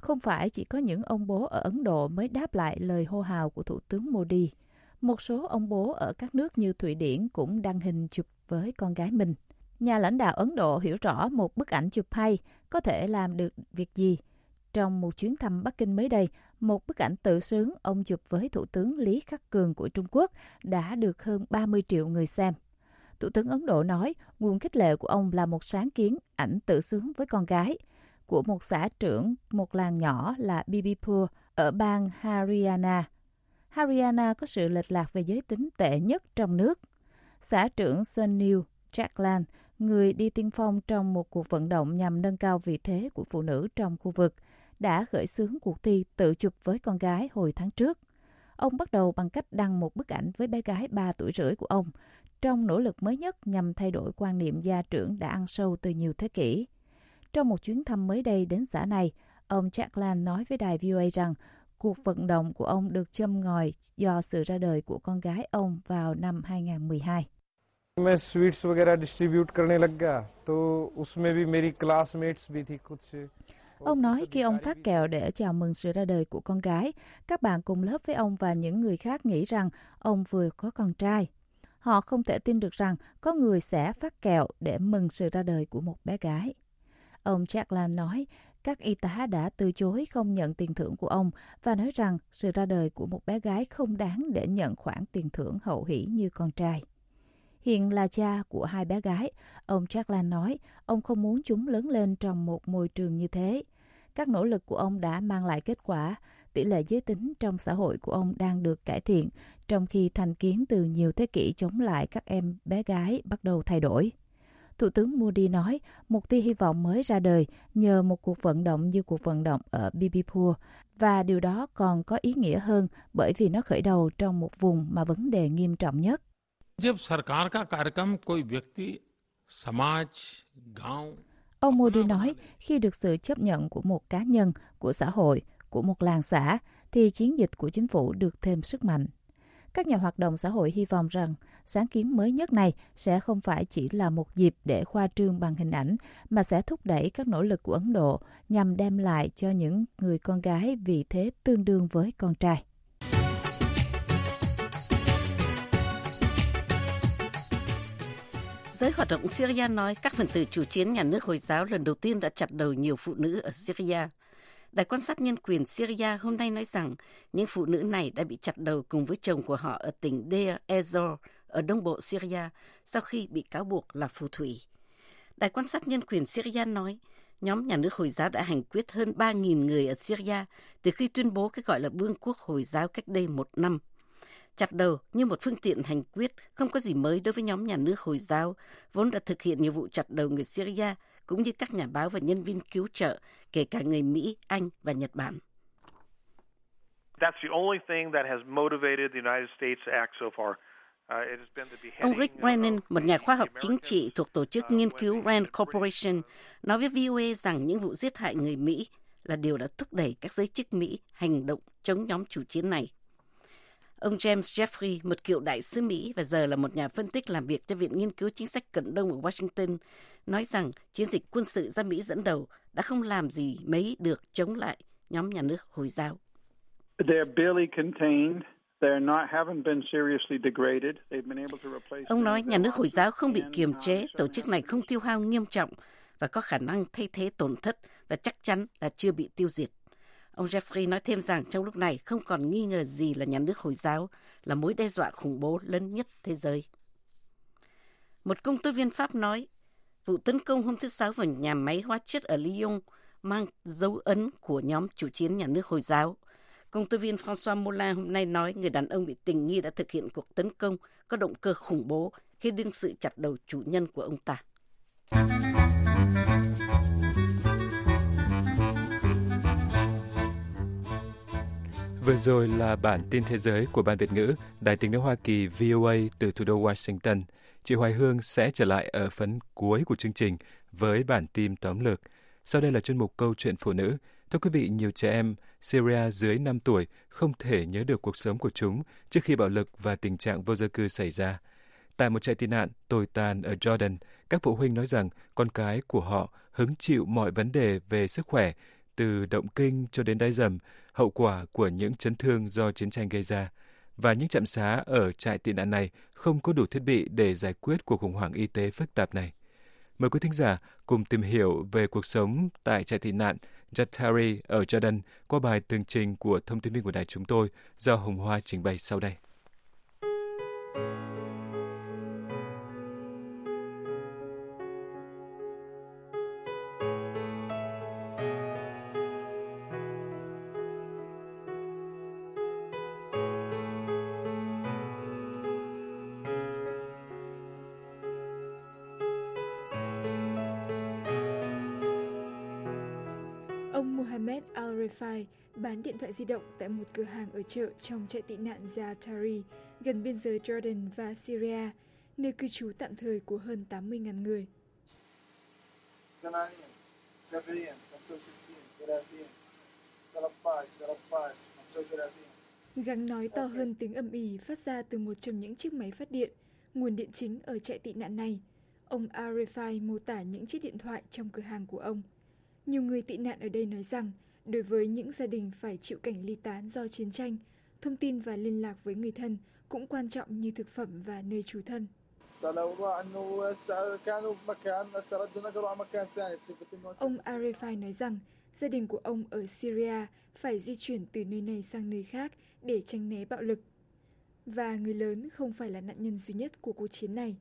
Không phải chỉ có những ông bố ở Ấn Độ mới đáp lại lời hô hào của Thủ tướng Modi. Một số ông bố ở các nước như Thụy Điển cũng đăng hình chụp với con gái mình. Nhà lãnh đạo Ấn Độ hiểu rõ một bức ảnh chụp hay có thể làm được việc gì. Trong một chuyến thăm Bắc Kinh mới đây, một bức ảnh tự sướng ông chụp với Thủ tướng Lý Khắc Cường của Trung Quốc đã được hơn ba mươi triệu người xem. Thủ tướng Ấn Độ nói nguồn khích lệ của ông là một sáng kiến ảnh tự sướng với con gái của một xã trưởng một làng nhỏ là Bibipur ở bang Haryana. Haryana có sự lệch lạc về giới tính tệ nhất trong nước. Xã trưởng Sunil Jaglan, người đi tiên phong trong một cuộc vận động nhằm nâng cao vị thế của phụ nữ trong khu vực, đã khởi xướng cuộc thi tự chụp với con gái hồi tháng trước. Ông bắt đầu bằng cách đăng một bức ảnh với bé gái ba tuổi rưỡi của ông, trong nỗ lực mới nhất nhằm thay đổi quan niệm gia trưởng đã ăn sâu từ nhiều thế kỷ. Trong một chuyến thăm mới đây đến xã này, ông Jaglan nói với đài vê o a rằng cuộc vận động của ông được châm ngòi do sự ra đời của con gái ông vào năm hai không một hai. मैं sweets वगैरह distribute करने लग गया तो उसमें भी मेरी क्लासमेट्स भी थी कुछ. Ông nói khi ông phát kẹo để chào mừng sự ra đời của con gái, các bạn cùng lớp với ông và những người khác nghĩ rằng ông vừa có con trai. Họ không thể tin được rằng có người sẽ phát kẹo để mừng sự ra đời của một bé gái. Ông Jaglan nói các y tá đã từ chối không nhận tiền thưởng của ông và nói rằng sự ra đời của một bé gái không đáng để nhận khoản tiền thưởng hậu hỷ như con trai. Hiện là cha của hai bé gái, ông Jaglan nói ông không muốn chúng lớn lên trong một môi trường như thế. Các nỗ lực của ông đã mang lại kết quả. Tỷ lệ giới tính trong xã hội của ông đang được cải thiện, trong khi thành kiến từ nhiều thế kỷ chống lại các em bé gái bắt đầu thay đổi. Thủ tướng Modi nói một tia hy vọng mới ra đời nhờ một cuộc vận động như cuộc vận động ở Bibipur, và điều đó còn có ý nghĩa hơn bởi vì nó khởi đầu trong một vùng mà vấn đề nghiêm trọng nhất. Ông Modi nói khi được sự chấp nhận của một cá nhân, của xã hội, của một làng xã, thì chiến dịch của chính phủ được thêm sức mạnh. Các nhà hoạt động xã hội hy vọng rằng sáng kiến mới nhất này sẽ không phải chỉ là một dịp để khoa trương bằng hình ảnh, mà sẽ thúc đẩy các nỗ lực của Ấn Độ nhằm đem lại cho những người con gái vị thế tương đương với con trai. Giới hoạt động Syria nói các phần tử chủ chiến nhà nước Hồi giáo lần đầu tiên đã chặt đầu nhiều phụ nữ ở Syria. Đài quan sát nhân quyền Syria hôm nay nói rằng những phụ nữ này đã bị chặt đầu cùng với chồng của họ ở tỉnh Deir ez-Zor ở đông bộ Syria sau khi bị cáo buộc là phù thủy. Đài quan sát nhân quyền Syria nói nhóm nhà nước Hồi giáo đã hành quyết hơn ba nghìn người ở Syria từ khi tuyên bố cái gọi là Vương quốc Hồi giáo cách đây một năm. Chặt đầu như một phương tiện hành quyết không có gì mới đối với nhóm nhà nước Hồi giáo, vốn đã thực hiện nhiều vụ chặt đầu người Syria, cũng như các nhà báo và nhân viên cứu trợ, kể cả người Mỹ, Anh và Nhật Bản. Ông Rick Brennan, một nhà khoa học chính trị thuộc tổ chức nghiên cứu Rand Corporation, nói với vê o a rằng những vụ giết hại người Mỹ là điều đã thúc đẩy các giới chức Mỹ hành động chống nhóm chủ chiến này. Ông James Jeffrey, một cựu đại sứ Mỹ và giờ là một nhà phân tích làm việc cho Viện Nghiên cứu Chính sách Cận Đông ở Washington, nói rằng chiến dịch quân sự do Mỹ dẫn đầu đã không làm gì mấy được chống lại nhóm nhà nước Hồi giáo. Ông nói nhà nước Hồi giáo không bị kiềm chế, tổ chức này không tiêu hao nghiêm trọng và có khả năng thay thế tổn thất và chắc chắn là chưa bị tiêu diệt. Ông Jeffrey nói thêm rằng trong lúc này không còn nghi ngờ gì là nhà nước Hồi giáo là mối đe dọa khủng bố lớn nhất thế giới. Một công tố viên Pháp nói vụ tấn công hôm thứ Sáu vào nhà máy hóa chất ở Lyon mang dấu ấn của nhóm chủ chiến nhà nước Hồi giáo. Công tố viên François Molin hôm nay nói người đàn ông bị tình nghi đã thực hiện cuộc tấn công có động cơ khủng bố khi đương sự chặt đầu chủ nhân của ông ta. Vừa rồi là bản tin thế giới của Ban Việt ngữ, Đài Tiếng nói Hoa Kỳ vê o a từ thủ đô Washington. Chị Hoài Hương sẽ trở lại ở phần cuối của chương trình với bản tin tóm lược. Sau đây là chuyên mục Câu chuyện phụ nữ. Thưa quý vị, nhiều trẻ em Syria dưới năm tuổi không thể nhớ được cuộc sống của chúng trước khi bạo lực và tình trạng vô gia cư xảy ra. Tại một trại tị nạn tồi tàn ở Jordan, các phụ huynh nói rằng con cái của họ hứng chịu mọi vấn đề về sức khỏe từ động kinh cho đến đái dầm, hậu quả của những chấn thương do chiến tranh gây ra. Và những trạm xá ở trại tị nạn này không có đủ thiết bị để giải quyết cuộc khủng hoảng y tế phức tạp này. Mời quý thính giả cùng tìm hiểu về cuộc sống tại trại tị nạn Zaatari ở Jordan qua bài tường trình của thông tin viên của đài chúng tôi do Hồng Hoa trình bày sau đây. Ông Mohammed Al-Refai bán điện thoại di động tại một cửa hàng ở chợ trong trại tị nạn Zaatari, gần biên giới Jordan và Syria, nơi cư trú tạm thời của hơn tám mươi nghìn người. Gắng nói to hơn tiếng ầm ĩ phát ra từ một trong những chiếc máy phát điện, nguồn điện chính ở trại tị nạn này. Ông Al-Refai mô tả những chiếc điện thoại trong cửa hàng của ông. Nhiều người tị nạn ở đây nói rằng, đối với những gia đình phải chịu cảnh ly tán do chiến tranh, thông tin và liên lạc với người thân cũng quan trọng như thực phẩm và nơi trú thân. Ông Al-Refai nói rằng, gia đình của ông ở Syria phải di chuyển từ nơi này sang nơi khác để tránh né bạo lực. Và người lớn không phải là nạn nhân duy nhất của cuộc chiến này.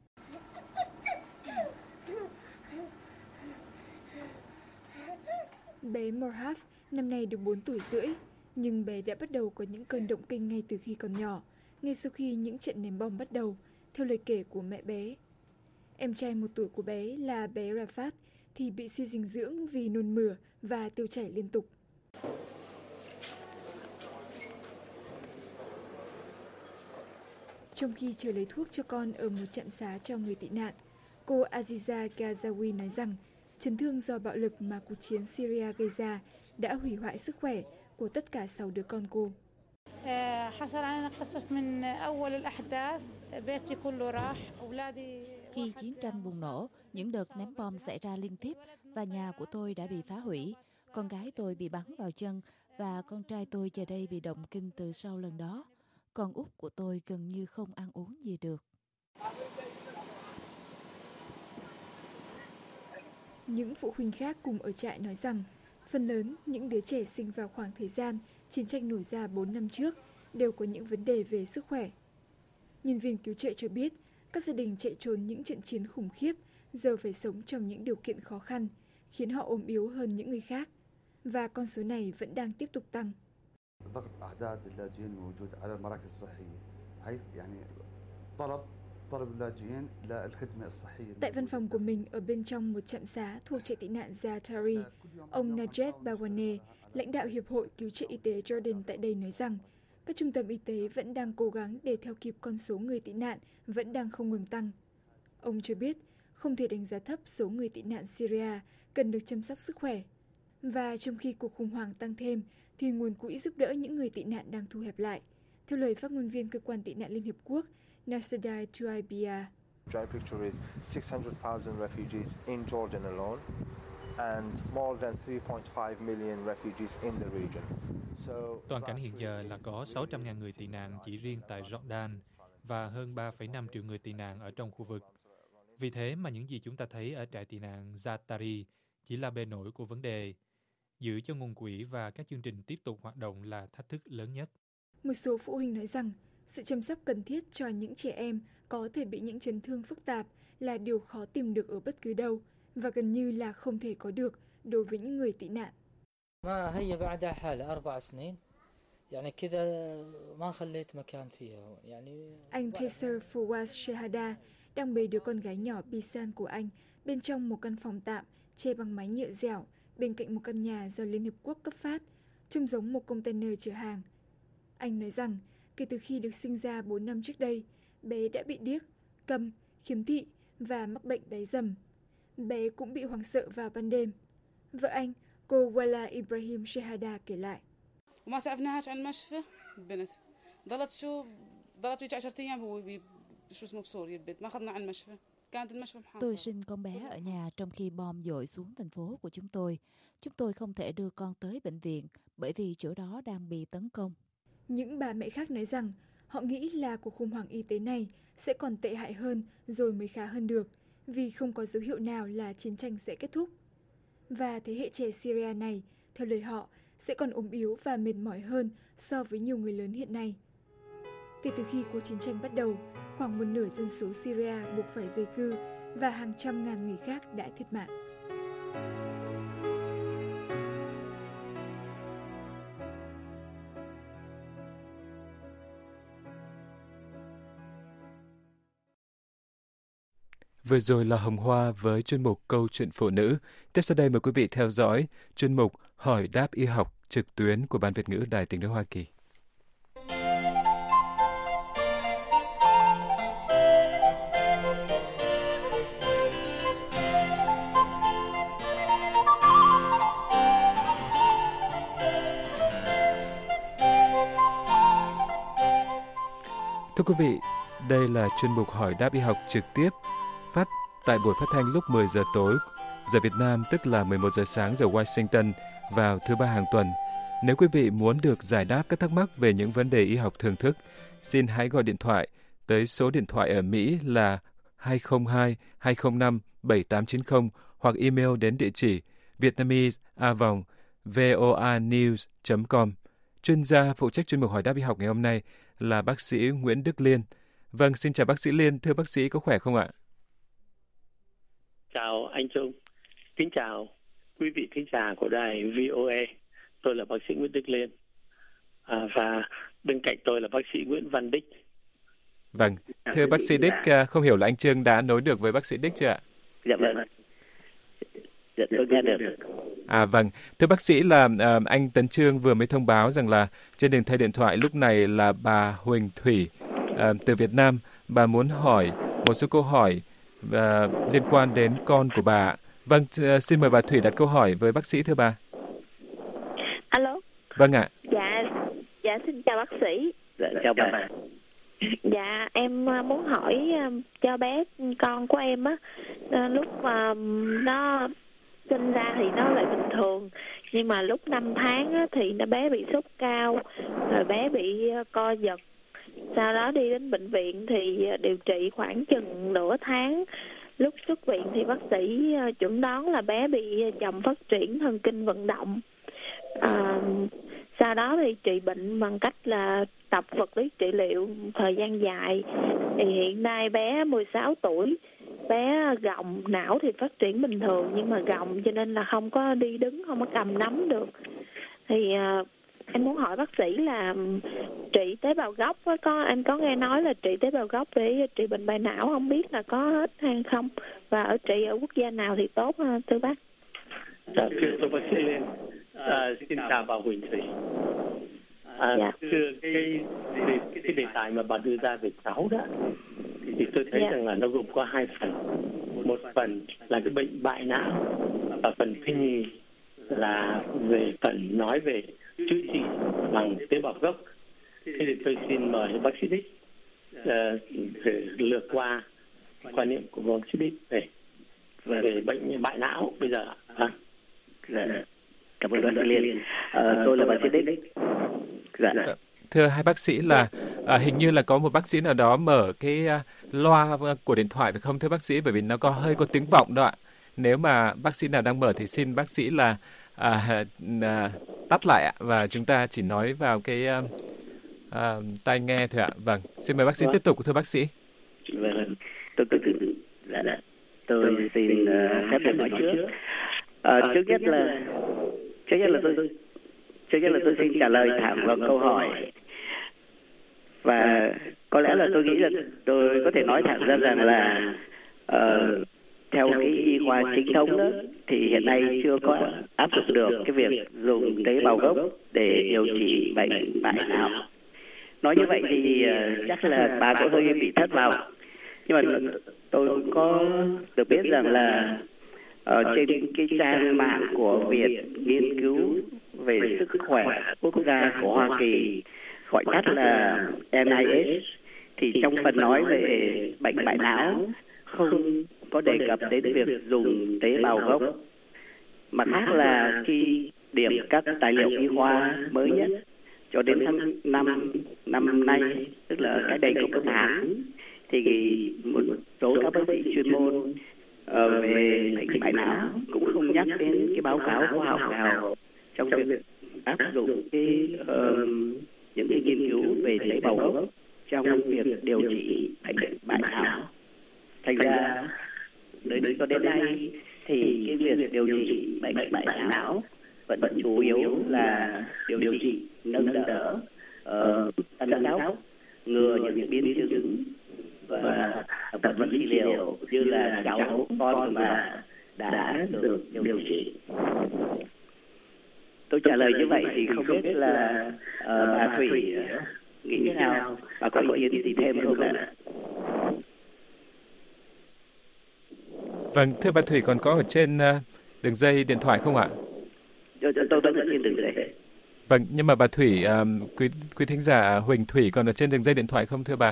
Bé Morhaf năm nay được bốn tuổi rưỡi, nhưng bé đã bắt đầu có những cơn động kinh ngay từ khi còn nhỏ, ngay sau khi những trận ném bom bắt đầu, theo lời kể của mẹ bé. Em trai một tuổi của bé là bé Rafat thì bị suy dinh dưỡng vì nôn mửa và tiêu chảy liên tục. Trong khi chờ lấy thuốc cho con ở một trạm xá cho người tị nạn, cô Aziza Gazawi nói rằng chấn thương do bạo lực mà cuộc chiến Syria gây ra đã hủy hoại sức khỏe của tất cả sáu đứa con cô. Khi chiến tranh bùng nổ, những đợt ném bom xảy ra liên tiếp và nhà của tôi đã bị phá hủy. Con gái tôi bị bắn vào chân và con trai tôi giờ đây bị động kinh từ sau lần đó. Con út của tôi gần như không ăn uống gì được. Những phụ huynh khác cùng ở trại nói rằng, phần lớn những đứa trẻ sinh vào khoảng thời gian chiến tranh nổ ra bốn năm trước đều có những vấn đề về sức khỏe. Nhân viên cứu trợ cho biết, các gia đình chạy trốn những trận chiến khủng khiếp giờ phải sống trong những điều kiện khó khăn, khiến họ ốm yếu hơn những người khác. Và con số này vẫn đang tiếp tục tăng. Tại văn phòng của mình ở bên trong một trạm xá thuộc trại tị nạn Zaatari, ông Najet Bawane, lãnh đạo Hiệp hội Cứu trợ Y tế Jordan tại đây nói rằng, các trung tâm y tế vẫn đang cố gắng để theo kịp con số người tị nạn vẫn đang không ngừng tăng. Ông cho biết, không thể đánh giá thấp số người tị nạn Syria cần được chăm sóc sức khỏe. Và trong khi cuộc khủng hoảng tăng thêm, thì nguồn quỹ giúp đỡ những người tị nạn đang thu hẹp lại. Theo lời phát ngôn viên Cơ quan Tị nạn Liên Hiệp Quốc, Nasadai Tuaibia. Dry picture is six hundred thousand refugees in Jordan alone and more than three point five million refugees in the region. So, toàn cảnh hiện giờ là có sáu trăm nghìn người tị nạn chỉ riêng tại Jordan và hơn ba phẩy năm triệu người tị nạn ở trong khu vực. Vì thế mà những gì chúng ta thấy ở trại tị nạn Zaatari chỉ là bề nổi của vấn đề. Giữ cho nguồn quỹ và các chương trình tiếp tục hoạt động là thách thức lớn nhất. Một số phụ huynh nói rằng sự chăm sóc cần thiết cho những trẻ em có thể bị những chấn thương phức tạp là điều khó tìm được ở bất cứ đâu và gần như là không thể có được đối với những người tị nạn. Anh Taser Fawaz Shehada đang bế đứa con gái nhỏ Bisan của anh bên trong một căn phòng tạm che bằng mái nhựa dẻo bên cạnh một căn nhà do Liên Hiệp Quốc cấp phát, trông giống một container chở hàng. Anh nói rằng, kể từ khi được sinh ra bốn năm trước đây, bé đã bị điếc, câm, khiếm thị và mắc bệnh đáy dầm. Bé cũng bị hoảng sợ vào ban đêm. Vợ anh, cô Wala Ibrahim Shehada kể lại. Tôi sinh con bé ở nhà trong khi bom dội xuống thành phố của chúng tôi. Chúng tôi không thể đưa con tới bệnh viện bởi vì chỗ đó đang bị tấn công. Những bà mẹ khác nói rằng họ nghĩ là cuộc khủng hoảng y tế này sẽ còn tệ hại hơn rồi mới khá hơn được, vì không có dấu hiệu nào là chiến tranh sẽ kết thúc. Và thế hệ trẻ Syria này, theo lời họ, sẽ còn ốm yếu và mệt mỏi hơn so với nhiều người lớn hiện nay. Kể từ khi cuộc chiến tranh bắt đầu, khoảng một nửa dân số Syria buộc phải di cư và hàng trăm ngàn người khác đã thiệt mạng. Vừa rồi là Hồng Hoa với chuyên mục Câu chuyện phụ nữ. Tiếp sau đây mời quý vị theo dõi chuyên mục Hỏi đáp y học trực tuyến của Ban Việt ngữ Đài Tiếng nói Hoa Kỳ. Thưa quý vị, đây là chuyên mục Hỏi đáp y học trực tiếp phát tại buổi phát thanh lúc mười giờ tối giờ Việt Nam, tức là mười một giờ sáng giờ Washington vào thứ ba hàng tuần. Nếu quý vị muốn được giải đáp các thắc mắc về những vấn đề y học thường thức, xin hãy gọi điện thoại tới số điện thoại ở Mỹ là hai không hai hai không năm bảy tám chín không hoặc email đến địa chỉ vietnamese a vòng voanews chấm com. Chuyên gia phụ trách chuyên mục Hỏi đáp y học ngày hôm nay là bác sĩ Nguyễn Đức Liên. Vâng, xin chào bác sĩ Liên. Thưa bác sĩ, có khỏe không ạ? Chào anh Trung. Kính chào quý vị thính giả của đài vê o a. Tôi là bác sĩ Nguyễn Đức Liên. À, và bên cạnh tôi là bác sĩ Nguyễn Văn Đích. Vâng, thưa bác sĩ Đích, không hiểu là anh Trương đã nối được với bác sĩ Đích chưa ạ? Dạ vâng. Dạ, tôi nghe được. À vâng, thưa bác sĩ là uh, anh Tấn Trương vừa mới thông báo rằng là trên đường dây điện thoại lúc này là bà Huỳnh Thủy uh, từ Việt Nam. Bà muốn hỏi một số câu hỏi uh, liên quan đến con của bà. Vâng, uh, xin mời bà Thủy đặt câu hỏi với bác sĩ thưa bà. Alo. Vâng ạ. Dạ, dạ xin chào bác sĩ. Dạ, chào bà. Dạ, em muốn hỏi cho bé con của em á, lúc mà nó sinh ra thì nó lại bình thường, nhưng mà lúc năm tháng á, thì nó bé bị sốt cao, rồi bé bị co giật. Sau đó đi đến bệnh viện thì điều trị khoảng chừng nửa tháng. Lúc xuất viện thì bác sĩ chuẩn đoán là bé bị chậm phát triển thần kinh vận động. À, sau đó thì trị bệnh bằng cách là tập vật lý trị liệu thời gian dài. Thì hiện nay bé mười sáu tuổi, bé gọng, não thì phát triển bình thường nhưng mà gọng cho nên là không có đi đứng, không có cầm nắm được. Thì uh, em muốn hỏi bác sĩ là trị tế bào gốc, có anh có nghe nói là trị tế bào gốc để trị bệnh bại não, không biết là có hết hay không, và ở trị ở quốc gia nào thì tốt thưa bác? Dạ, thưa bác sĩ Liên. À, xin chào bà Huỳnh Thủy. À, dạ. Thưa cái, cái cái đề tài mà bà đưa ra về cháu đó thì tôi thấy dạ. rằng là nó gồm có hai phần. Một phần là cái bệnh bại não và phần thứ nhì là về phần nói về chữa trị bằng tế bào gốc. Thế thì tôi xin mời bác sĩ Đích uh, lược qua quan niệm của bác sĩ Đích về về bệnh bại não bây giờ. À. Dạ. Cảm ơn bác sĩ Liên. À, tôi là bác sĩ Đích. Dạ. Thưa hai bác sĩ là à, hình như là có một bác sĩ nào đó mở cái uh, loa của điện thoại phải không thưa bác sĩ, bởi vì nó có hơi có tiếng vọng đó ạ. Nếu mà bác sĩ nào đang mở thì xin bác sĩ là à, à, tắt lại ạ, và chúng ta chỉ nói vào cái uh, uh, tai nghe thôi ạ. Vâng, xin mời bác sĩ tiếp tục thưa bác sĩ. Vâng, tôi tôi dạ, dạ. tôi xin uh, phép được nói trước. À, trước nhất là trước nhất là tôi trước nhất là tôi xin trả lời thẳng vào câu hỏi, và có lẽ là tôi nghĩ là tôi có thể nói thẳng ra rằng là uh, theo cái y khoa chính thống đó thì hiện nay chưa có áp dụng được cái việc dùng tế bào gốc để điều trị bệnh bại não. Nói như vậy thì uh, chắc là bà có hơi bị thất vọng, nhưng mà tôi có được biết rằng là ở trên cái trang mạng của Viện Nghiên cứu về Sức khỏe Quốc gia của Hoa Kỳ, gọi tắt là en i ết, thì trong phần nói về bệnh bại não không có đề cập đến việc dùng tế bào gốc. Mặt khác là khi điểm các tài liệu y khoa mới nhất cho đến tháng năm năm nay, tức là cách đây có một tháng, thì một số các bác sĩ chuyên môn uh, về bệnh bại não cũng không nhắc đến cái báo cáo khoa học nào trong việc áp dụng cái uh, những cái nghiên cứu về tế bào gốc trong việc điều trị bệnh bại não. Thành ra đến cho đến nay thì cái việc điều trị bệnh bại não vẫn chủ yếu là điều trị nâng đỡ, chăm sóc, ngừa những biến chứng và tập vật trị liệu như là cháu con mà đã được điều trị. Tôi trả lời như vậy thì không biết là uh, bà Thủy nghĩ thế nào, bà có ý kiến gì thêm không ạ? Vâng, thưa bà Thủy, còn có ở trên uh, đường dây điện thoại không ạ? Tôi tôi tôi trên đường dây. Vâng, nhưng mà bà Thủy, um, quý quý thính giả Huỳnh Thủy còn ở trên đường dây điện thoại không thưa bà?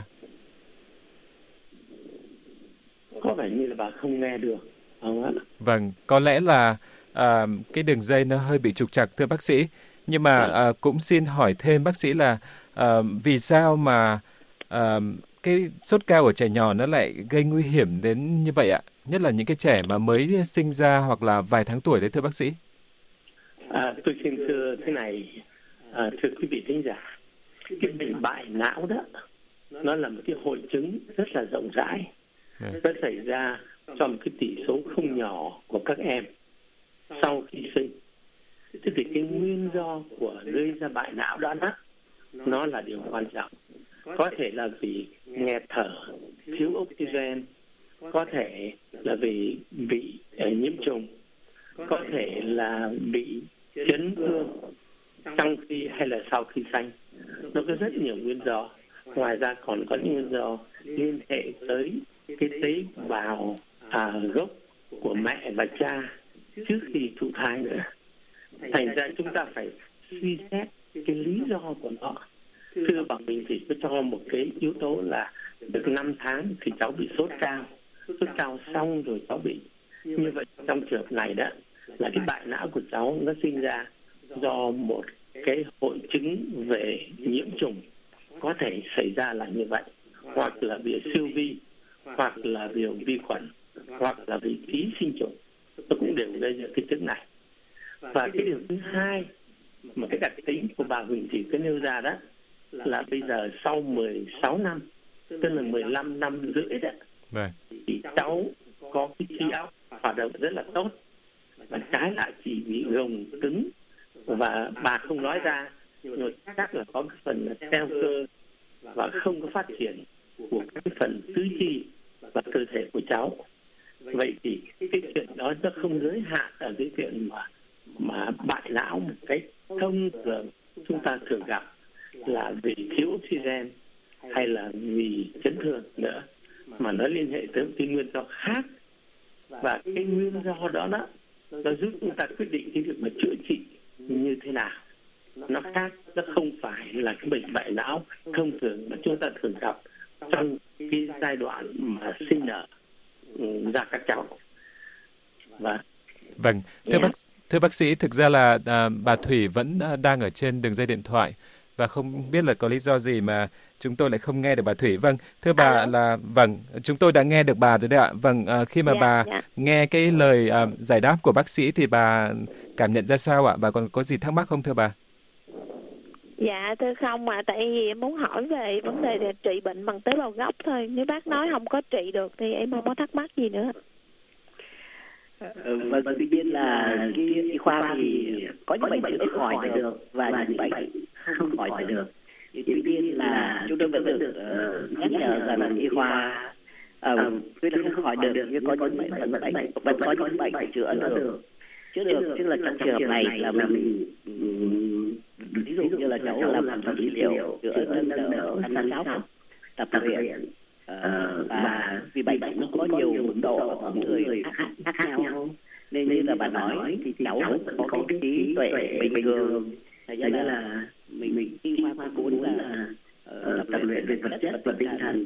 Có vẻ như là bà không nghe được, không ạ? Vâng, có lẽ là uh, cái đường dây nó hơi bị trục trặc thưa bác sĩ. Nhưng mà uh, cũng xin hỏi thêm bác sĩ là uh, vì sao mà uh, cái sốt cao ở trẻ nhỏ nó lại gây nguy hiểm đến như vậy ạ? Nhất là những cái trẻ mà mới sinh ra hoặc là vài tháng tuổi đấy thưa bác sĩ. À, tôi xin thưa thế này, à, thưa quý vị thính giả, cái bệnh bại não đó, nó là một cái hội chứng rất là rộng rãi, nó xảy ra trong một cái tỷ số không nhỏ của các em sau khi sinh. Thế thì cái nguyên do của gây ra bại não đó, đó nó là điều quan trọng. Có thể là vì nghẹt thở, thiếu oxygen, có thể là vì bị uh, nhiễm trùng, có thể là bị chấn thương trong khi hay là sau khi sanh. Nó có rất nhiều nguyên do. Ngoài ra còn có những nguyên do liên hệ tới cái tế bào à, gốc của mẹ và cha trước khi thụ thai nữa. Thành ra chúng ta phải suy xét cái lý do của nó. Thưa bà mình thì có cho một cái yếu tố là được năm tháng thì cháu bị sốt cao, sốt cao xong rồi cháu bị. Như vậy trong trường hợp này đó là cái bại não của cháu nó sinh ra do một cái hội chứng về nhiễm trùng, có thể xảy ra là như vậy, hoặc là vì siêu vi, hoặc là vì vi khuẩn, hoặc là vì ký sinh trùng, nó cũng đều gây ra cái chứng này. Và cái điều thứ hai mà cái đặc tính của bà Huỳnh Thị cứ nêu ra đó là bây giờ sau mười sáu năm, tức là mười lăm năm rưỡi đó, Vâng. thì cháu có cái trí óc hoạt động rất là tốt, và trái lại chỉ bị gồng cứng, và bà không nói ra nhưng chắc là có cái phần là teo cơ và không có phát triển của các cái phần tứ chi và cơ thể của cháu. Vậy thì cái chuyện đó nó không giới hạn ở cái chuyện mà mà bại não một cách thông thường chúng ta thường gặp là vì thiếu oxygen hay là vì chấn thương nữa, mà nó liên hệ tới cái nguyên do khác. Và cái nguyên do đó đó nó giúp chúng ta quyết định cái việc mà chữa trị như thế nào. Nó khác, nó không phải là cái bệnh bại não thông thường mà chúng ta thường gặp trong cái giai đoạn mà sinh nở ra các cháu. Và Vâng, thưa bác thưa bác sĩ, thực ra là à, bà Thủy vẫn à, đang ở trên đường dây điện thoại và không biết là có lý do gì mà chúng tôi lại không nghe được bà Thủy. Vâng, thưa bà à. là vâng, chúng tôi đã nghe được bà rồi đấy ạ. Vâng, à, khi mà yeah, bà yeah. nghe cái lời à, giải đáp của bác sĩ thì bà cảm nhận ra sao ạ? Bà còn có gì thắc mắc không thưa bà? Dạ thưa không ạ, à, tại vì em muốn hỏi về vấn đề là trị bệnh bằng tế bào gốc thôi. Nếu bác nói không có trị được thì em không có thắc mắc gì nữa. Ừ, vâng, tuy nhiên là cái y khoa thì có những bệnh chữa khỏi được và những bệnh không khỏi được. Tuy nhiên là chúng tôi vẫn được uh, nhắc nhở rằng là y khoa uh, tuy là không khỏi được nhưng có những bệnh vẫn bệnh vẫn có những bệnh chữa được. Chữa được, tức là trong trường hợp này là mình ví dụ như là cháu làm làm vật liệu chữa nâng đỡ chăm sóc tập luyện. Uh, và vì bệnh nó có nhiều mức độ ở người khác, khác nhau, nên như là bà nói thì cháu có cái trí tuệ bình thường, thành ra là mình mình y khoa muốn là uh, tập luyện về vật chất và tinh thần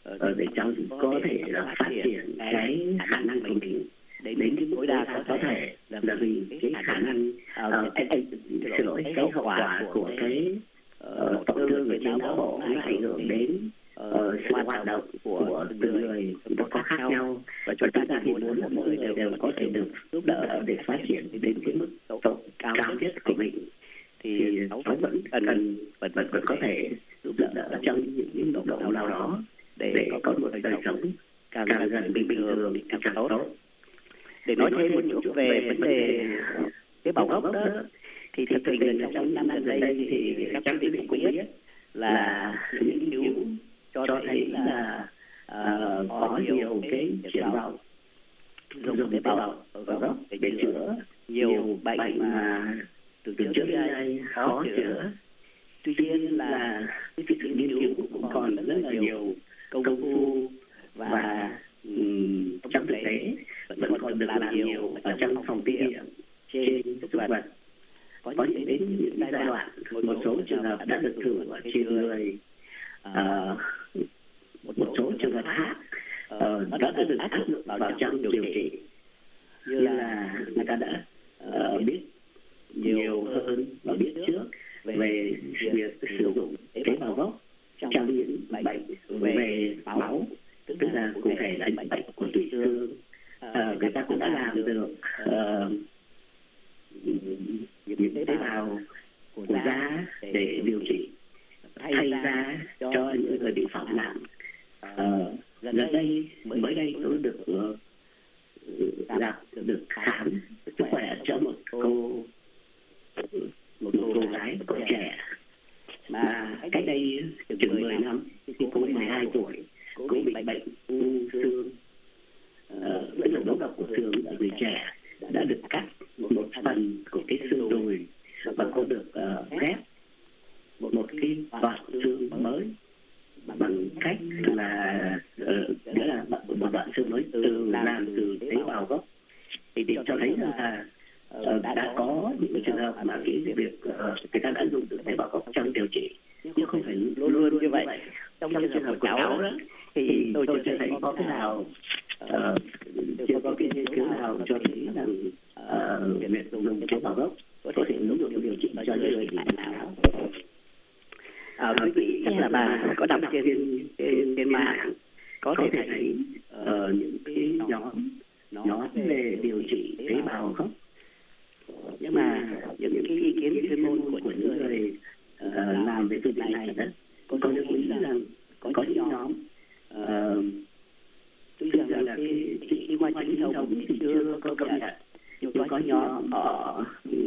uh, để cháu có thể là phát triển cái khả năng của mình đến cái tối đa có thể, là vì cái khả năng uh, anh, anh, xin lỗi cái hậu quả của cái uh, tổn thương về não bộ nó ảnh hưởng đến uh, sự hoạt động của từng người nó có khác nhau, và chúng ta thì muốn là mỗi người đều có thể được giúp đỡ để phát triển đến cái mức độ cao nhất của mình, thì cháu vẫn cần vẫn vẫn vẫn có thể giúp đỡ trong những những độ độ nào đó để có một đời sống càng gần bình thường càng tốt. Để nói thêm một chút về vấn đề tế bào gốc đó, thì thực tình là trong năm gần đây thì các bác sĩ cũng biết là những nghiên cứu cho thấy là uh, có nhiều cái triển vọng dùng tế bào gốc để chữa nhiều bệnh mà từ trước đến nay khó chữa. Tuy nhiên là cái sự nghiên cứu cũng còn rất là nhiều công phu, và um, trong thực tế vẫn còn được làm nhiều ở trong phòng thí nghiệm trên thực vật. Có những đến những giai đoạn một, một số trường hợp đã được thử ở trên người, uh, một, một số trường hợp khác uh, nó đã được áp dụng vào trong điều trị, như là người ta đã uh, biết nhiều hơn và biết trước về việc sử dụng tế bào gốc trong những bệnh về máu, tức là cụ thể là bệnh của tủy xương. Uh, người ta cũng đã làm được uh, những tế bào của da để điều trị thay da cho những người bị phỏng nặng. Uh, gần đây mới đây tôi được uh, gặp được khám sức khỏe cho một cô một cô gái còn trẻ mà cách đây chừng mười năm, khi cô mười hai tuổi, cô bị bệnh u xương, rất là đốt độc của xương ở người trẻ, đã được cắt một phần của cái xương đùi và cô được uh, ghép một một cái đoạn xương mới bằng cách là uh, nghĩa là một đoạn xương mới từ làm từ tế bào gốc. Thì để cho thấy là uh, đã, đã có những trường hợp mà cái việc uh, người ta đã dùng được tế bào gốc trong điều trị, nhưng không phải luôn luôn như vậy. Trong trường hợp của cháu đó thì tôi chưa thấy có cái nào uh, chưa có cái nghiên cứu nào cho thấy rằng uh, việc dùng tế bào gốc có thể ứng dụng điều trị cho những người bị não. À, quý vị chắc là bà có đọc trên trên, trên mạng có thể thấy uh, những cái nhóm nhóm về điều trị tế bào gốc, nhưng mà những cái ý kiến chuyên môn của những người uh, làm về việc này đó, có có lưu ý rằng có những nhóm uh, tuy rằng là cái y khoa chính thống thì chưa có công nhận, nhưng có nhóm họ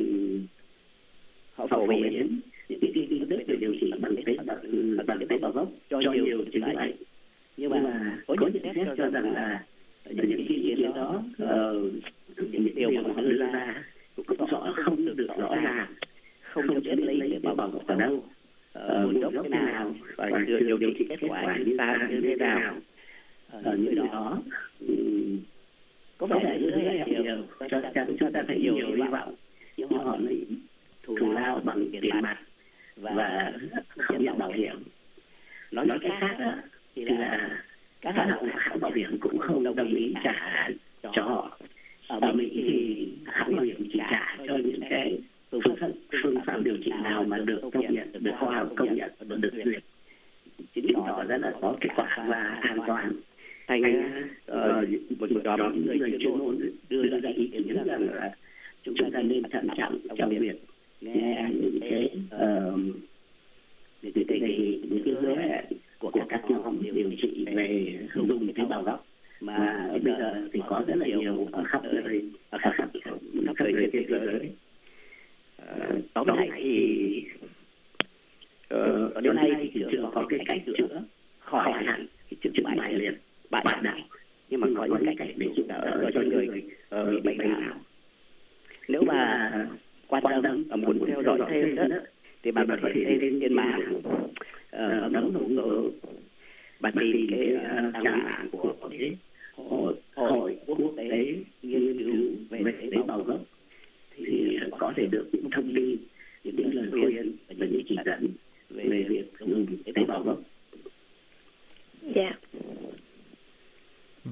họ phổ biến những cái tin tức về điều trị bằng tế bào bằng tế bào gốc cho nhiều chứng bệnh, nhưng mà có những test cho rằng là những ý kiến đó uh, những điều mà họ đưa ra cũng rõ không được rõ ràng, không cho biết lấy tế bào gốc ở đâu, nguồn gốc thế nào và điều điều trị kết quả như ta như thế nào. Ở người đó um, có vẻ là rất là nhiều, cho chúng ta thấy nhiều hy vọng, nhưng họ lấy thù lao bằng tiền mặt và không nhận bảo hiểm. Nói cách khác đó, thì là các hãng bảo hiểm cũng không đồng ý trả cho họ. Ở Mỹ thì hãng bảo hiểm chỉ trả cho những cái phương pháp, phương pháp điều trị nào mà được công nhận, được khoa học công nhận và được duyệt, chứng tỏ rất là có kết quả và an toàn. Thành uh, một nhóm người chuyên môn đưa ra ý kiến rằng là chúng ta nên thận trọng trong việc nghe những cái uh, những cái những cái hứa hẹn của các nhóm điều trị về dùng tế bào gốc, mà bây giờ thì có rất là nhiều ở khắp nơi, ở khắp khắp khắp nơi trên thế giới. Uh, tóm lại thì uh, ở đến nay thì chưa có cái cách chữa khỏi hẳn cái triệu chứng bại liệt, bại não, nhưng mà có những cách để giúp đỡ cho người uh, bị bệnh não. Nếu mà quan tâm và muốn theo dõi thêm đó, thì bạn có thể lên trên mạng bấm nút ở bạn tìm cái trang mạng của cái hội, hội quốc tế nghiên cứu về tế bào gốc, thì có thể được những thông tin, những lời khuyên và những chỉ dẫn về việc dùng tế bào gốc. Dạ.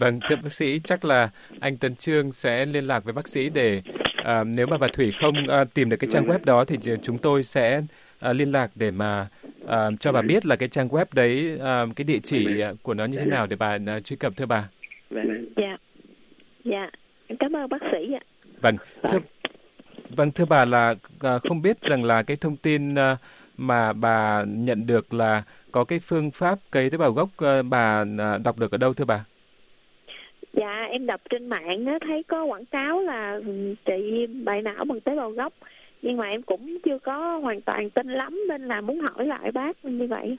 Vâng, thưa bác sĩ, chắc là anh Tấn Chương sẽ liên lạc với bác sĩ để à, nếu mà bà Thủy không à, tìm được cái trang web đó thì chúng tôi sẽ à, liên lạc để mà à, cho bà biết là cái trang web đấy, à, cái địa chỉ của nó như thế nào để bà à, truy cập thưa bà. Dạ, dạ, cảm ơn bác sĩ ạ. Vâng, thưa, vâng, thưa bà là à, không biết rằng là cái thông tin à, mà bà nhận được là có cái phương pháp cấy tế bào gốc à, bà à, đọc được ở đâu thưa bà? Dạ, em đọc trên mạng á, thấy có quảng cáo là trị bại não bằng tế bào gốc, nhưng mà em cũng chưa có hoàn toàn tin lắm nên là muốn hỏi lại bác như vậy.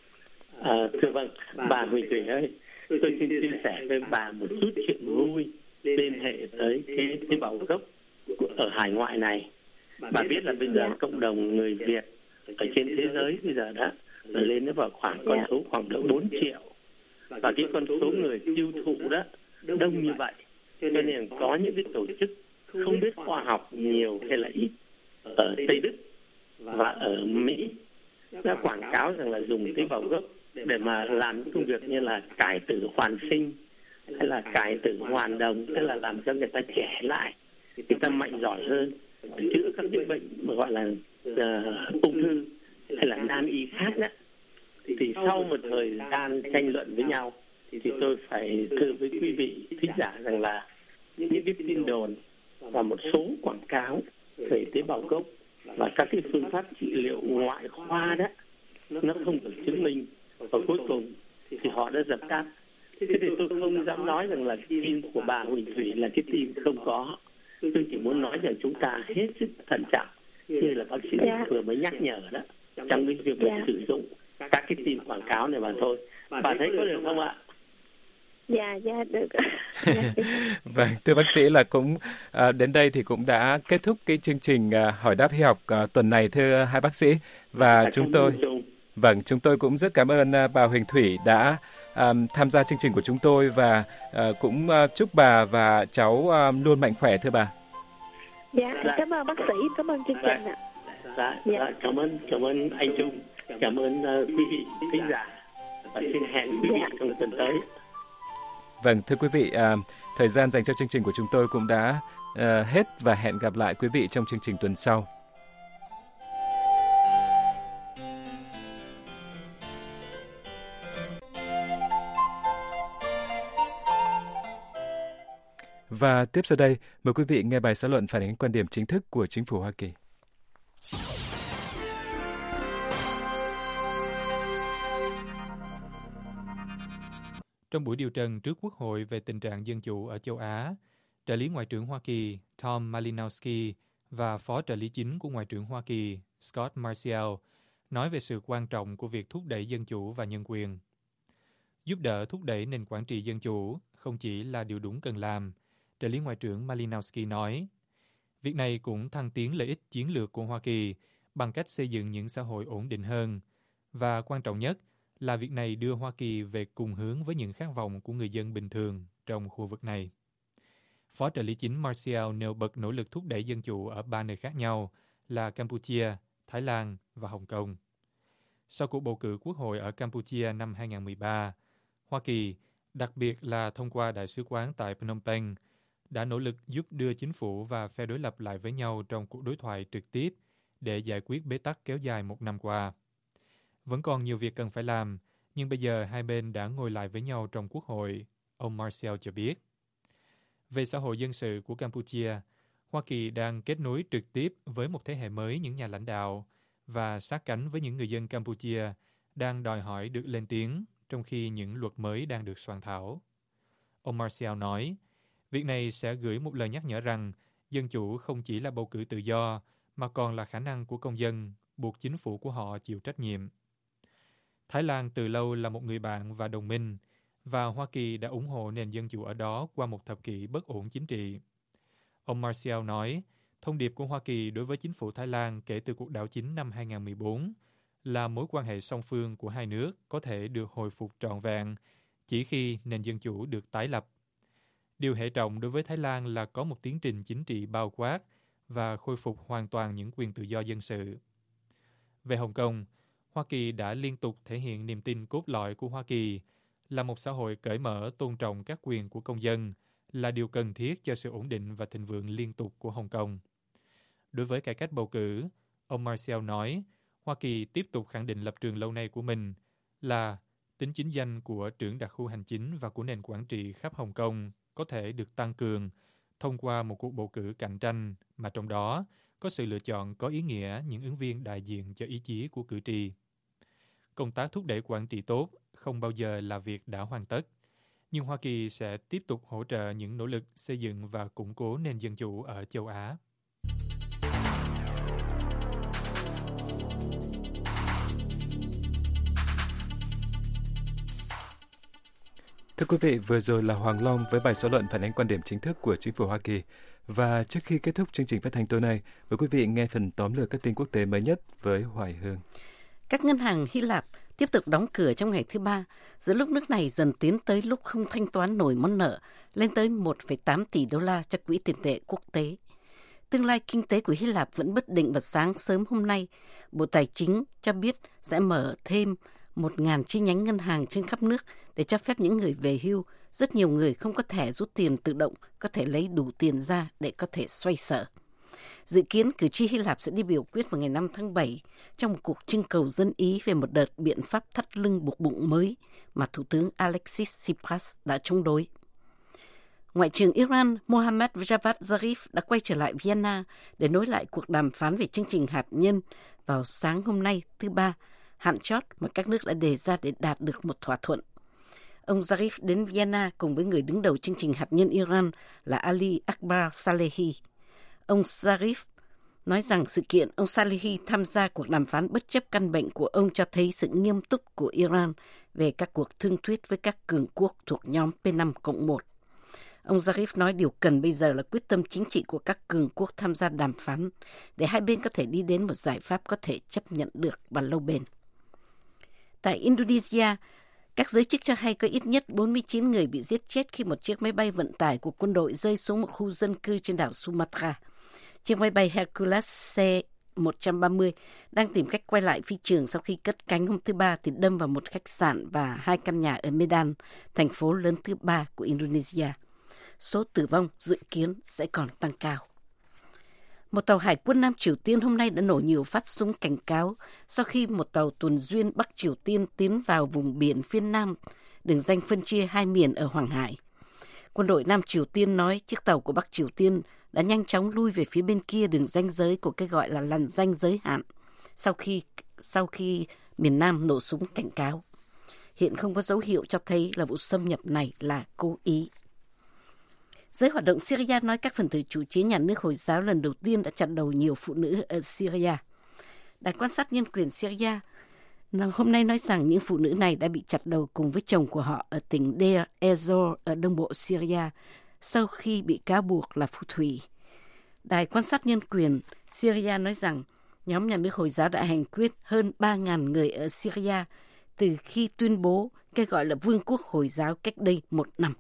À, thưa vâng, bà Huỳnh Thủy ơi, tôi xin chia sẻ với bà một chút chuyện vui liên hệ tới cái tế bào gốc ở hải ngoại này. Bà biết là bây giờ dạ. cộng đồng người Việt ở trên thế giới bây giờ đã lên đến vào khoảng con dạ. số khoảng độ bốn triệu, và cái con số người tiêu thụ đó đông như vậy, cho nên có những cái tổ chức không biết khoa học nhiều hay là ít ở Tây Đức và ở Mỹ đã quảng cáo rằng là dùng tế bào gốc để mà làm những công việc như là cải tử hoàn sinh hay là cải tử hoàn đồng, tức là làm cho người ta trẻ lại, người ta mạnh giỏi hơn, chữa các cái bệnh mà gọi là uh, ung thư hay là nan y khác đó. Thì sau một thời gian tranh luận với nhau thì tôi phải thưa với quý vị thính giả rằng là những cái tin đồn và một số quảng cáo về tế bào gốc và các cái phương pháp trị liệu ngoại khoa đó nó không được chứng minh, và cuối cùng thì họ đã dập tắt. Thế thì tôi không dám nói rằng là tin của bà Huỳnh Thủy là cái tin không có. Tôi chỉ muốn nói rằng chúng ta hết sức thận trọng như là bác sĩ yeah. vừa mới nhắc nhở đó, trong cái việc yeah. sử dụng các cái tin quảng cáo này mà thôi. Bà thấy có được không ạ? Dạ, dạ, được. Vâng, thưa bác sĩ là cũng à, đến đây thì cũng đã kết thúc cái chương trình à, hỏi đáp y học à, tuần này thưa hai bác sĩ. Và à, chúng tôi, vâng, chúng tôi cũng rất cảm ơn à, bà Huỳnh Thủy đã à, tham gia chương trình của chúng tôi, và à, cũng à, chúc bà và cháu à, luôn mạnh khỏe thưa bà. Dạ, cảm ơn bác sĩ, cảm ơn chương trình ạ. Dạ, dạ, cảm ơn, cảm ơn anh Trung, cảm ơn uh, quý vị thính giả, và xin hẹn quý vị trong tuần tới. Vâng, thưa quý vị, à, thời gian dành cho chương trình của chúng tôi cũng đã à, hết, và hẹn gặp lại quý vị trong chương trình tuần sau. Và tiếp sau đây, mời quý vị nghe bài xã luận phản ánh quan điểm chính thức của chính phủ Hoa Kỳ. Trong buổi điều trần trước Quốc hội về tình trạng dân chủ ở châu Á, trợ lý Ngoại trưởng Hoa Kỳ Tom Malinowski và Phó trợ lý chính của Ngoại trưởng Hoa Kỳ Scott Marciel nói về sự quan trọng của việc thúc đẩy dân chủ và nhân quyền. Giúp đỡ thúc đẩy nền quản trị dân chủ không chỉ là điều đúng cần làm, trợ lý Ngoại trưởng Malinowski nói. Việc này cũng thăng tiến lợi ích chiến lược của Hoa Kỳ bằng cách xây dựng những xã hội ổn định hơn, và quan trọng nhất là việc này đưa Hoa Kỳ về cùng hướng với những khát vọng của người dân bình thường trong khu vực này. Phó trợ lý chính Marciel nêu bật nỗ lực thúc đẩy dân chủ ở ba nơi khác nhau là Campuchia, Thái Lan và Hồng Kông. Sau cuộc bầu cử quốc hội ở Campuchia năm hai không một ba, Hoa Kỳ, đặc biệt là thông qua Đại sứ quán tại Phnom Penh, đã nỗ lực giúp đưa chính phủ và phe đối lập lại với nhau trong cuộc đối thoại trực tiếp để giải quyết bế tắc kéo dài một năm qua. Vẫn còn nhiều việc cần phải làm, nhưng bây giờ hai bên đã ngồi lại với nhau trong quốc hội, ông Marciel cho biết. Về xã hội dân sự của Campuchia, Hoa Kỳ đang kết nối trực tiếp với một thế hệ mới những nhà lãnh đạo và sát cánh với những người dân Campuchia đang đòi hỏi được lên tiếng trong khi những luật mới đang được soạn thảo. Ông Marciel nói, việc này sẽ gửi một lời nhắc nhở rằng dân chủ không chỉ là bầu cử tự do, mà còn là khả năng của công dân, buộc chính phủ của họ chịu trách nhiệm. Thái Lan từ lâu là một người bạn và đồng minh, và Hoa Kỳ đã ủng hộ nền dân chủ ở đó qua một thập kỷ bất ổn chính trị. Ông Marciel nói, thông điệp của Hoa Kỳ đối với chính phủ Thái Lan kể từ cuộc đảo chính năm hai không một bốn là mối quan hệ song phương của hai nước có thể được hồi phục trọn vẹn chỉ khi nền dân chủ được tái lập. Điều hệ trọng đối với Thái Lan là có một tiến trình chính trị bao quát và khôi phục hoàn toàn những quyền tự do dân sự. Về Hồng Kông, Hoa Kỳ đã liên tục thể hiện niềm tin cốt lõi của Hoa Kỳ là một xã hội cởi mở tôn trọng các quyền của công dân, là điều cần thiết cho sự ổn định và thịnh vượng liên tục của Hồng Kông. Đối với cải cách bầu cử, ông Marcel nói, Hoa Kỳ tiếp tục khẳng định lập trường lâu nay của mình là tính chính danh của trưởng đặc khu hành chính và của nền quản trị khắp Hồng Kông có thể được tăng cường thông qua một cuộc bầu cử cạnh tranh mà trong đó có sự lựa chọn có ý nghĩa những ứng viên đại diện cho ý chí của cử tri. Công tác thúc đẩy quản trị tốt không bao giờ là việc đã hoàn tất, nhưng Hoa Kỳ sẽ tiếp tục hỗ trợ những nỗ lực xây dựng và củng cố nền dân chủ ở châu Á. Thưa quý vị, vừa rồi là Hoàng Long với bài xã luận phản ánh quan điểm chính thức của chính phủ Hoa Kỳ. Và trước khi kết thúc chương trình phát thanh tối nay, mời quý vị nghe phần tóm lược các tin quốc tế mới nhất với Hoài Hương. Các ngân hàng Hy Lạp tiếp tục đóng cửa trong ngày thứ ba, giữa lúc nước này dần tiến tới lúc không thanh toán nổi món nợ lên tới một phẩy tám tỷ đô la cho Quỹ tiền tệ quốc tế. Tương lai kinh tế của Hy Lạp vẫn bất định và sáng sớm hôm nay, Bộ Tài chính cho biết sẽ mở thêm một nghìn chi nhánh ngân hàng trên khắp nước để cho phép những người về hưu, rất nhiều người không có thẻ rút tiền tự động, có thể lấy đủ tiền ra để có thể xoay sở. Dự kiến cử tri Hy Lạp sẽ đi biểu quyết vào ngày năm tháng bảy trong một cuộc trưng cầu dân Ý về một đợt biện pháp thắt lưng buộc bụng mới mà Thủ tướng Alexis Tsipras đã chống đối. Ngoại trưởng Iran Mohammad Javad Zarif đã quay trở lại Vienna để nối lại cuộc đàm phán về chương trình hạt nhân vào sáng hôm nay thứ Ba, hạn chót mà các nước đã đề ra để đạt được một thỏa thuận. Ông Zarif đến Vienna cùng với người đứng đầu chương trình hạt nhân Iran là Ali Akbar Salehi. Ông Zarif nói rằng sự kiện ông Salehi tham gia cuộc đàm phán bất chấp căn bệnh của ông cho thấy sự nghiêm túc của Iran về các cuộc thương thuyết với các cường quốc thuộc nhóm P năm cộng một. Ông Zarif nói điều cần bây giờ là quyết tâm chính trị của các cường quốc tham gia đàm phán để hai bên có thể đi đến một giải pháp có thể chấp nhận được và lâu bền. Tại Indonesia, các giới chức cho hay có ít nhất bốn mươi chín người bị giết chết khi một chiếc máy bay vận tải của quân đội rơi xuống một khu dân cư trên đảo Sumatra. Chiếc máy bay Hercules C một trăm ba mươi đang tìm cách quay lại phi trường sau khi cất cánh hôm thứ Ba thì đâm vào một khách sạn và hai căn nhà ở Medan, thành phố lớn thứ ba của Indonesia. Số tử vong dự kiến sẽ còn tăng cao. Một tàu hải quân Nam Triều Tiên hôm nay đã nổ nhiều phát súng cảnh cáo sau khi một tàu tuần duyên Bắc Triều Tiên tiến vào vùng biển phía Nam, đường ranh phân chia hai miền ở Hoàng Hải. Quân đội Nam Triều Tiên nói chiếc tàu của Bắc Triều Tiên đã nhanh chóng lui về phía bên kia đường ranh giới của cái gọi là lằn ranh giới hạn sau khi, sau khi miền Nam nổ súng cảnh cáo. Hiện không có dấu hiệu cho thấy là vụ xâm nhập này là cố ý. Giới hoạt động Syria nói các phần tử chủ chiến nhà nước Hồi giáo lần đầu tiên đã chặt đầu nhiều phụ nữ ở Syria. Đài quan sát nhân quyền Syria hôm nay nói rằng những phụ nữ này đã bị chặt đầu cùng với chồng của họ ở tỉnh Deir ez-Zor ở đông bộ Syria sau khi bị cáo buộc là phù thủy. Đài quan sát nhân quyền Syria nói rằng nhóm nhà nước Hồi giáo đã hành quyết hơn ba nghìn người ở Syria từ khi tuyên bố cái gọi là Vương quốc Hồi giáo cách đây một năm.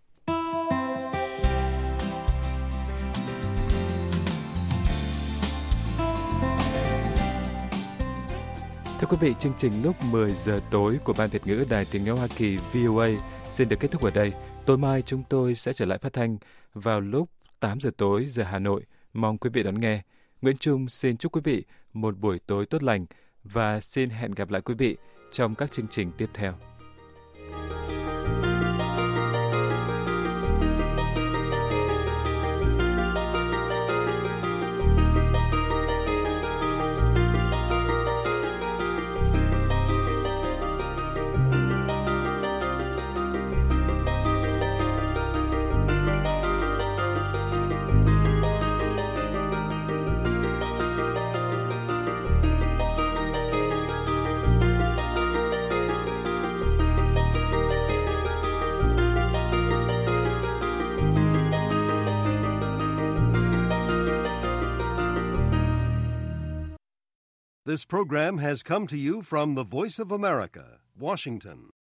Thưa quý vị, chương trình lúc mười giờ tối của Ban Việt ngữ Đài Tiếng nói Hoa Kỳ vê o a xin được kết thúc ở đây. Tối mai chúng tôi sẽ trở lại phát thanh vào lúc tám giờ tối giờ Hà Nội. Mong quý vị đón nghe. Nguyễn Trung xin chúc quý vị một buổi tối tốt lành và xin hẹn gặp lại quý vị trong các chương trình tiếp theo. This program has come to you from the Voice of America, Washington.